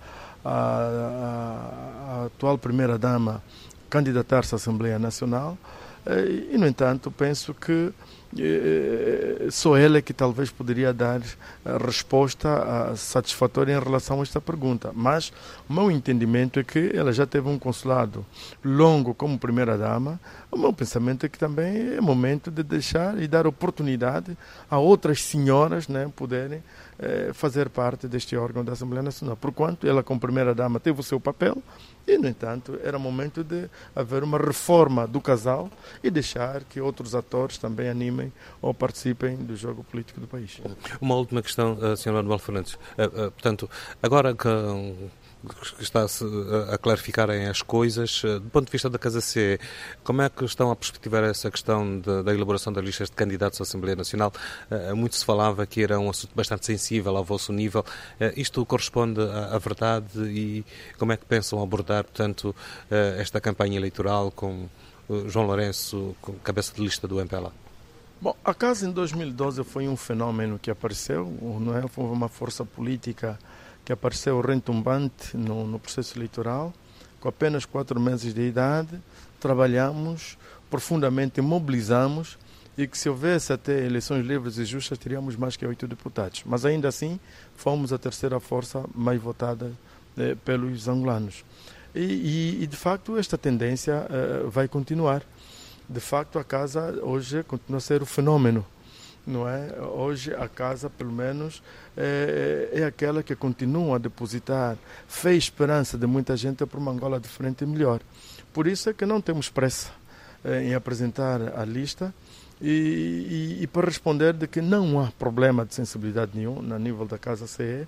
a atual primeira-dama candidatar-se à Assembleia Nacional e, no entanto, penso que só ela é que talvez poderia dar a resposta satisfatória em relação a esta pergunta. Mas o meu entendimento é que ela já teve um consulado longo como primeira-dama. O meu pensamento é que também é momento de deixar e dar oportunidade a outras senhoras, né, poderem fazer parte deste órgão da Assembleia Nacional. Porquanto ela, como primeira-dama, teve o seu papel e, no entanto, era momento de haver uma reforma do casal e deixar que outros atores também animem ou participem do jogo político do país. Uma última questão, Sr. Manuel Fernandes. Portanto, agora que está-se a clarificarem as coisas, do ponto de vista da Casa C, como é que estão a perspectivar essa questão da elaboração das listas de candidatos à Assembleia Nacional? Muito se falava que era um assunto bastante sensível ao vosso nível. Isto corresponde à verdade e como é que pensam abordar, portanto, esta campanha eleitoral com João Lourenço como cabeça de lista do MPLA? Bom, a Casa em 2012 foi um fenómeno que apareceu, não é? Foi uma força política que apareceu retumbante no processo eleitoral. Com apenas 4 meses de idade, trabalhamos profundamente, mobilizamos e que se houvesse até eleições livres e justas, teríamos mais que 8 deputados. Mas ainda assim, fomos a terceira força mais votada pelos angolanos. E de facto, esta tendência vai continuar. De facto, a Casa hoje continua a ser o fenômeno. Não é? Hoje a Casa, pelo menos, é aquela que continua a depositar fé e esperança de muita gente para uma Angola diferente e melhor. Por isso é que não temos pressa em apresentar a lista e para responder de que não há problema de sensibilidade nenhum no nível da Casa CE.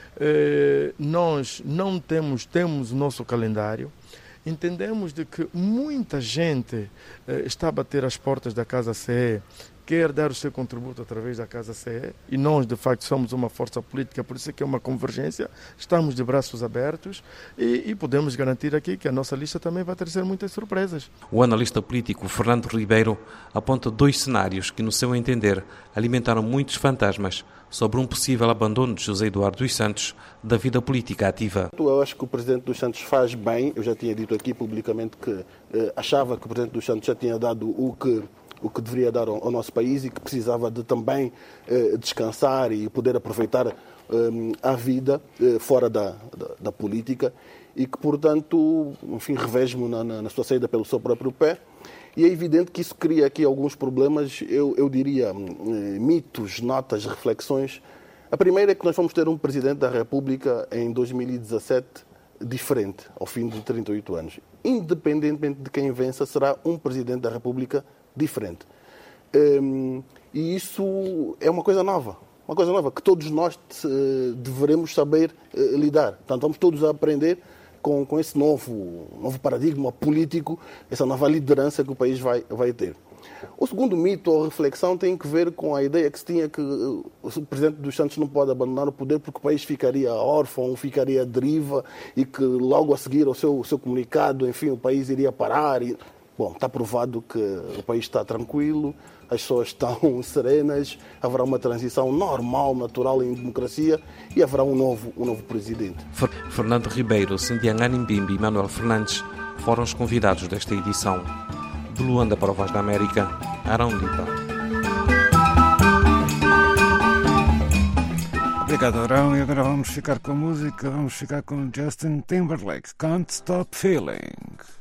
Nós não temos o nosso calendário. Entendemos de que muita gente está a bater as portas da Casa CE quer dar o seu contributo através da Casa CE e nós, de facto, somos uma força política, por isso é que é uma convergência, estamos de braços abertos e podemos garantir aqui que a nossa lista também vai trazer muitas surpresas. O analista político Fernando Ribeiro aponta 2 cenários que, no seu entender, alimentaram muitos fantasmas sobre um possível abandono de José Eduardo dos Santos da vida política ativa. Eu acho que o Presidente dos Santos faz bem, eu já tinha dito aqui publicamente que achava que o Presidente dos Santos já tinha dado o que deveria dar ao nosso país e que precisava de também descansar e poder aproveitar a vida fora da política e que, portanto, enfim, revejo-me na sua saída pelo seu próprio pé. E é evidente que isso cria aqui alguns problemas, eu diria, mitos, notas, reflexões. A primeira é que nós vamos ter um Presidente da República em 2017 diferente, ao fim de 38 anos. Independentemente de quem vença, será um Presidente da República diferente. E isso é uma coisa nova que todos nós deveremos saber lidar. Portanto, vamos todos aprender com esse novo paradigma político, essa nova liderança que o país vai ter. O segundo mito ou reflexão tem que ver com a ideia que se tinha que o Presidente dos Santos não pode abandonar o poder porque o país ficaria órfão, ficaria à deriva e que logo a seguir ao seu comunicado, enfim, o país iria parar. Bom, está provado que o país está tranquilo, as pessoas estão serenas, haverá uma transição normal, natural em democracia e haverá um novo presidente. Fernando Ribeiro, Sindian Mbimbi e Manuel Fernandes foram os convidados desta edição. De Luanda para a Voz da América, Arão Lipa. Obrigado, Arão. E agora vamos ficar com a música, vamos ficar com Justin Timberlake, Can't Stop Feeling.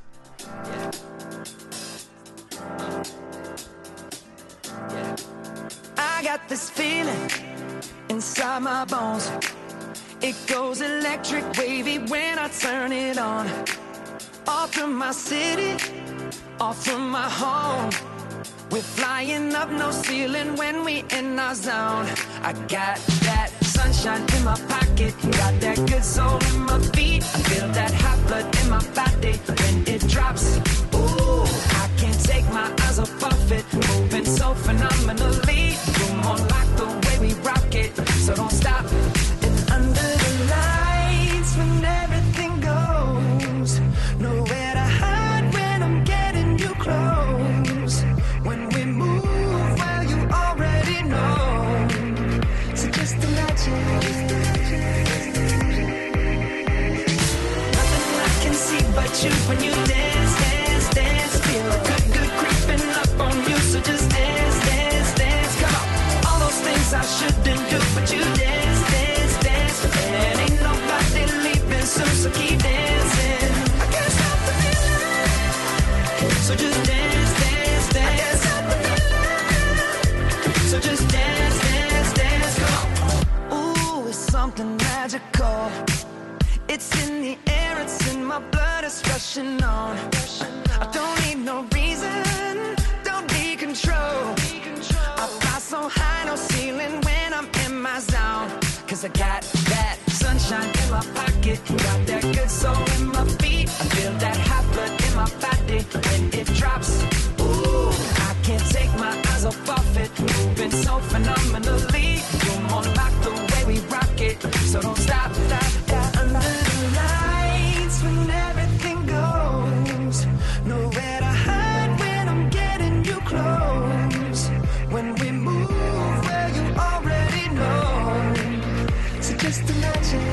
I got this feeling inside my bones. It goes electric wavy when I turn it on. Off from my city, off from my home. We're flying up no ceiling when we in our zone. I got that sunshine in my pocket, got that good soul in my feet. I feel that hot blood in my body when it drops. Ooh, I can't take my eyes off it, moving so phenomenally. You're more like the way we rock it, so don't stop. And under the lights when everything goes, nowhere to hide when I'm getting you close. When we move, well, you already know. So just imagine. Nothing I can see but you when you dance, dance, dance. Feel good creeping up on you. So just dance, dance, dance. Come on. All those things I shouldn't do, but you dance, dance, dance. And ain't nobody leaving soon, so keep dancing. I can't stop the feeling. So just dance, dance, dance. So just dance, dance, dance, come on. Ooh, it's something magical. It's in the air, it's in my blood, it's rushing on. I don't need no reason, don't need control. I fly so high, no ceiling when I'm in my zone. Cause I got that sunshine in my pocket, got that good soul in my feet. I feel that hot blood in my body when it drops. Ooh, I can't take my eyes off it, moving so phenomenally. You're more like the way we rock it, so don't stop, stop, stop. Under the lights when everything goes, nowhere to hide when I'm getting you close. When we move, well, you already know. So just imagine.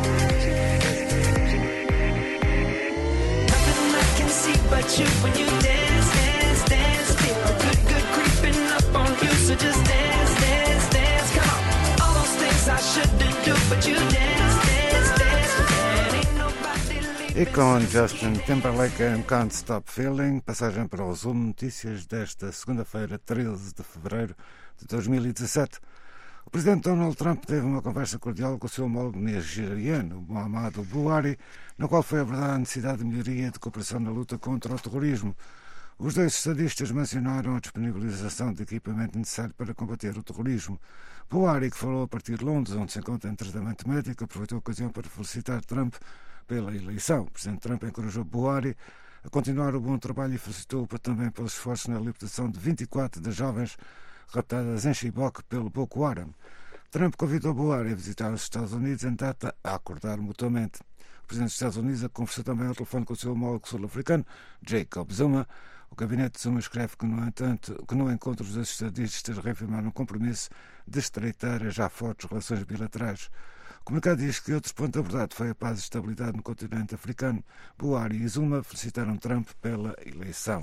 Nothing I can see but you when you dance, dance, dance. Feel good creeping up on you. So just dance, dance, dance. Come on. All those things I shouldn't do, but you dance, dance, dance. And ain't nobody leaving. E com Justin Timberlake and Can't Stop Feeling, passagem para o Zoom Notícias desta segunda-feira, 13 de fevereiro de 2017. O presidente Donald Trump teve uma conversa cordial com o seu homólogo nigeriano, Muhammadu Buhari, na qual foi abordada a necessidade de melhoria de cooperação na luta contra o terrorismo. Os dois estadistas mencionaram a disponibilização de equipamento necessário para combater o terrorismo. Buhari, que falou a partir de Londres, onde se encontra em tratamento médico, aproveitou a ocasião para felicitar Trump pela eleição. O presidente Trump encorajou Buhari a continuar o bom trabalho e felicitou-o também pelos esforços na libertação de 24 das jovens raptadas em Chibok pelo Boko Haram. Trump convidou Buhari a visitar os Estados Unidos em data a acordar mutuamente. O presidente dos Estados Unidos conversou também ao telefone com o seu homólogo sul-africano, Jacob Zuma. O gabinete de Zuma escreve que, no entanto, no encontro os dois estadistas reafirmaram um compromisso de estreitar as já fortes relações bilaterais. O comunicado diz que outro ponto abordado foi a paz e estabilidade no continente africano. Buhari e Zuma felicitaram Trump pela eleição.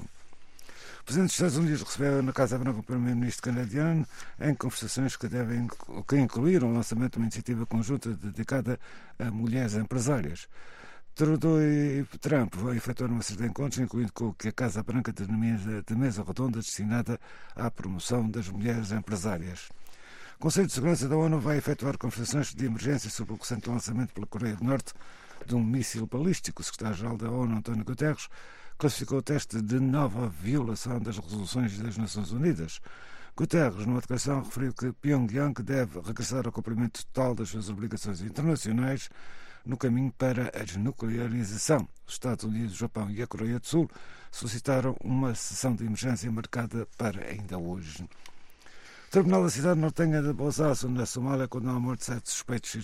O presidente dos Estados Unidos recebeu na Casa Branca o primeiro-ministro canadiano em conversações que incluíram o lançamento de uma iniciativa conjunta dedicada a mulheres empresárias. Trudeau e Trump vão efetuar uma série de encontros, incluindo com o que a Casa Branca denomina de mesa redonda destinada à promoção das mulheres empresárias. O Conselho de Segurança da ONU vai efetuar conversações de emergência sobre o recente lançamento pela Coreia do Norte de um míssil balístico. O secretário-geral da ONU, António Guterres, classificou o teste de nova violação das resoluções das Nações Unidas. Guterres, numa declaração, referiu que Pyongyang deve regressar ao cumprimento total das suas obrigações internacionais no caminho para a desnuclearização. Os Estados Unidos, o Japão e a Coreia do Sul solicitaram uma sessão de emergência marcada para ainda hoje. O Tribunal da cidade nortenha de Bosaso, na Somália, condenou a morte de 7 suspeitos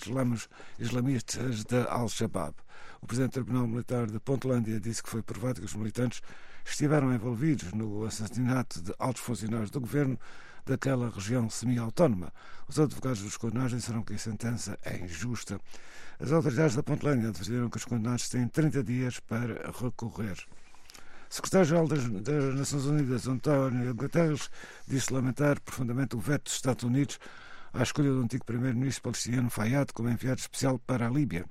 islamistas de Al-Shabaab. O presidente do Tribunal Militar de Pontlândia disse que foi provado que os militantes estiveram envolvidos no assassinato de altos funcionários do governo daquela região semi-autónoma. Os advogados dos condenados disseram que a sentença é injusta. As autoridades da Pontlândia decidiram que os condenados têm 30 dias para recorrer. O secretário-geral das Nações Unidas, António Guterres, disse lamentar profundamente o veto dos Estados Unidos à escolha do antigo primeiro-ministro palestiniano Fayyad como enviado especial para a Líbia.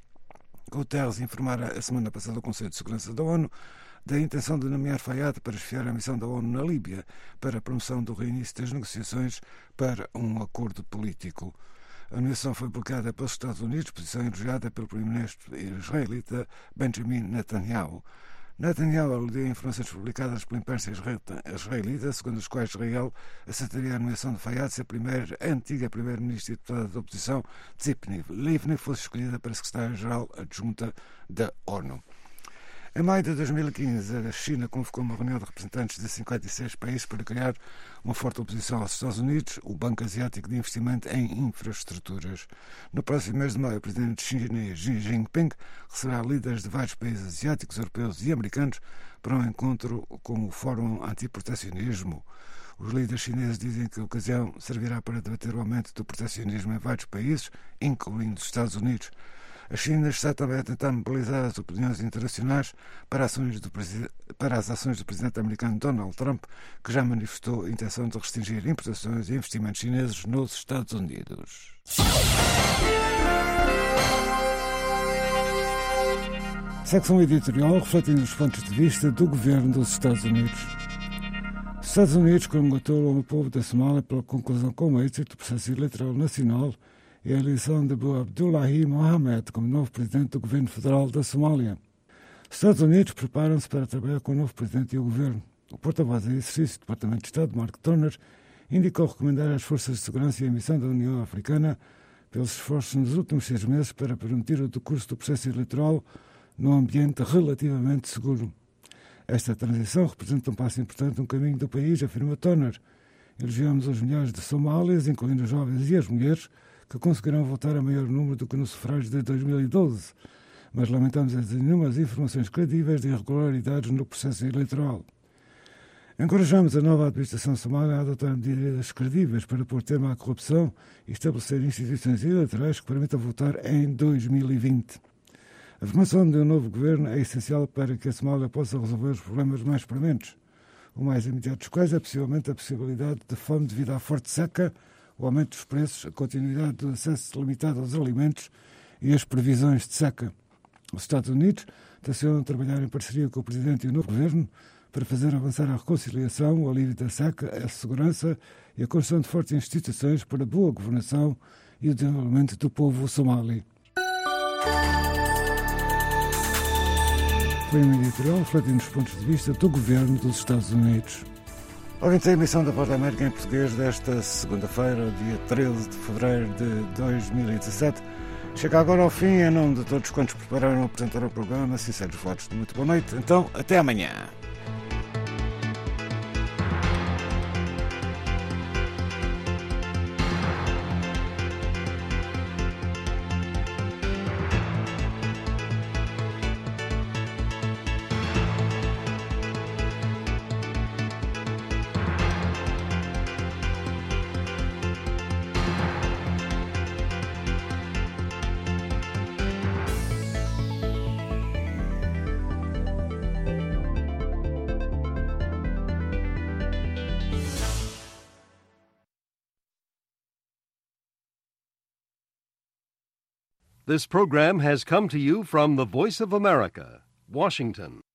Guterres informara a semana passada ao Conselho de Segurança da ONU da intenção de nomear Fayyad para esfiar a missão da ONU na Líbia para a promoção do reinício das negociações para um acordo político. A nomeação foi bloqueada pelos Estados Unidos, posição elogiada pelo primeiro-ministro israelita Benjamin Netanyahu. Netanyahu aludiu a informações publicadas pela imprensa israelita, segundo as quais Israel aceitaria a nomeação de Fayyad se a antiga primeira-ministra e deputada da oposição Tzipni Livni fosse escolhida para secretária-geral adjunta da ONU. Em maio de 2015, a China convocou uma reunião de representantes de 56 países para criar uma forte oposição aos Estados Unidos, o Banco Asiático de Investimento em Infraestruturas. No próximo mês de maio, o presidente chinês Xi Jinping receberá líderes de vários países asiáticos, europeus e americanos para um encontro com o Fórum Antiprotecionismo. Os líderes chineses dizem que a ocasião servirá para debater o aumento do protecionismo em vários países, incluindo os Estados Unidos. A China está também a tentar mobilizar as opiniões internacionais para as ações do presidente americano Donald Trump, que já manifestou a intenção de restringir importações e investimentos chineses nos Estados Unidos. Secção editorial refletindo os pontos de vista do governo dos Estados Unidos. Os Estados Unidos congratulam o povo da Somália pela conclusão com êxito do processo eleitoral nacional e a eleição de Abdullahi Mohamed como novo presidente do governo federal da Somália. Os Estados Unidos preparam-se para trabalhar com o novo presidente e o governo. O porta-voz em exercício do Departamento de Estado, Mark Turner, indicou recomendar às forças de segurança e a missão da União Africana pelos esforços nos últimos 6 meses para permitir o decurso do processo eleitoral num ambiente relativamente seguro. Esta transição representa um passo importante no caminho do país, afirma Turner. Elogiamos os milhares de somálias, incluindo os jovens e as mulheres, que conseguirão votar a maior número do que no sufrágio de 2012, mas lamentamos as inúmeras informações credíveis de irregularidades no processo eleitoral. Encorajamos a nova administração somália a adotar medidas credíveis para pôr termo à corrupção e estabelecer instituições eleitorais que permitam votar em 2020. A formação de um novo governo é essencial para que a Somália possa resolver os problemas mais prementes. O mais imediato dos quais é possivelmente a possibilidade de fome devido à forte seca, o aumento dos preços, a continuidade do acesso limitado aos alimentos e as previsões de seca. Os Estados Unidos tencionam trabalhar em parceria com o Presidente e o novo Governo para fazer avançar a reconciliação, o alívio da seca, a segurança e a construção de fortes instituições para a boa governação e o desenvolvimento do povo somali. Foi uma editorial refletindo os pontos de vista do Governo dos Estados Unidos. Ouvinte a emissão da Voz da América em português desta segunda-feira, dia 13 de fevereiro de 2017. Chega agora ao fim, em nome de todos quantos prepararam e apresentaram o programa. Sinceros votos de muito boa noite. Então, até amanhã. This program has come to you from the Voice of America, Washington.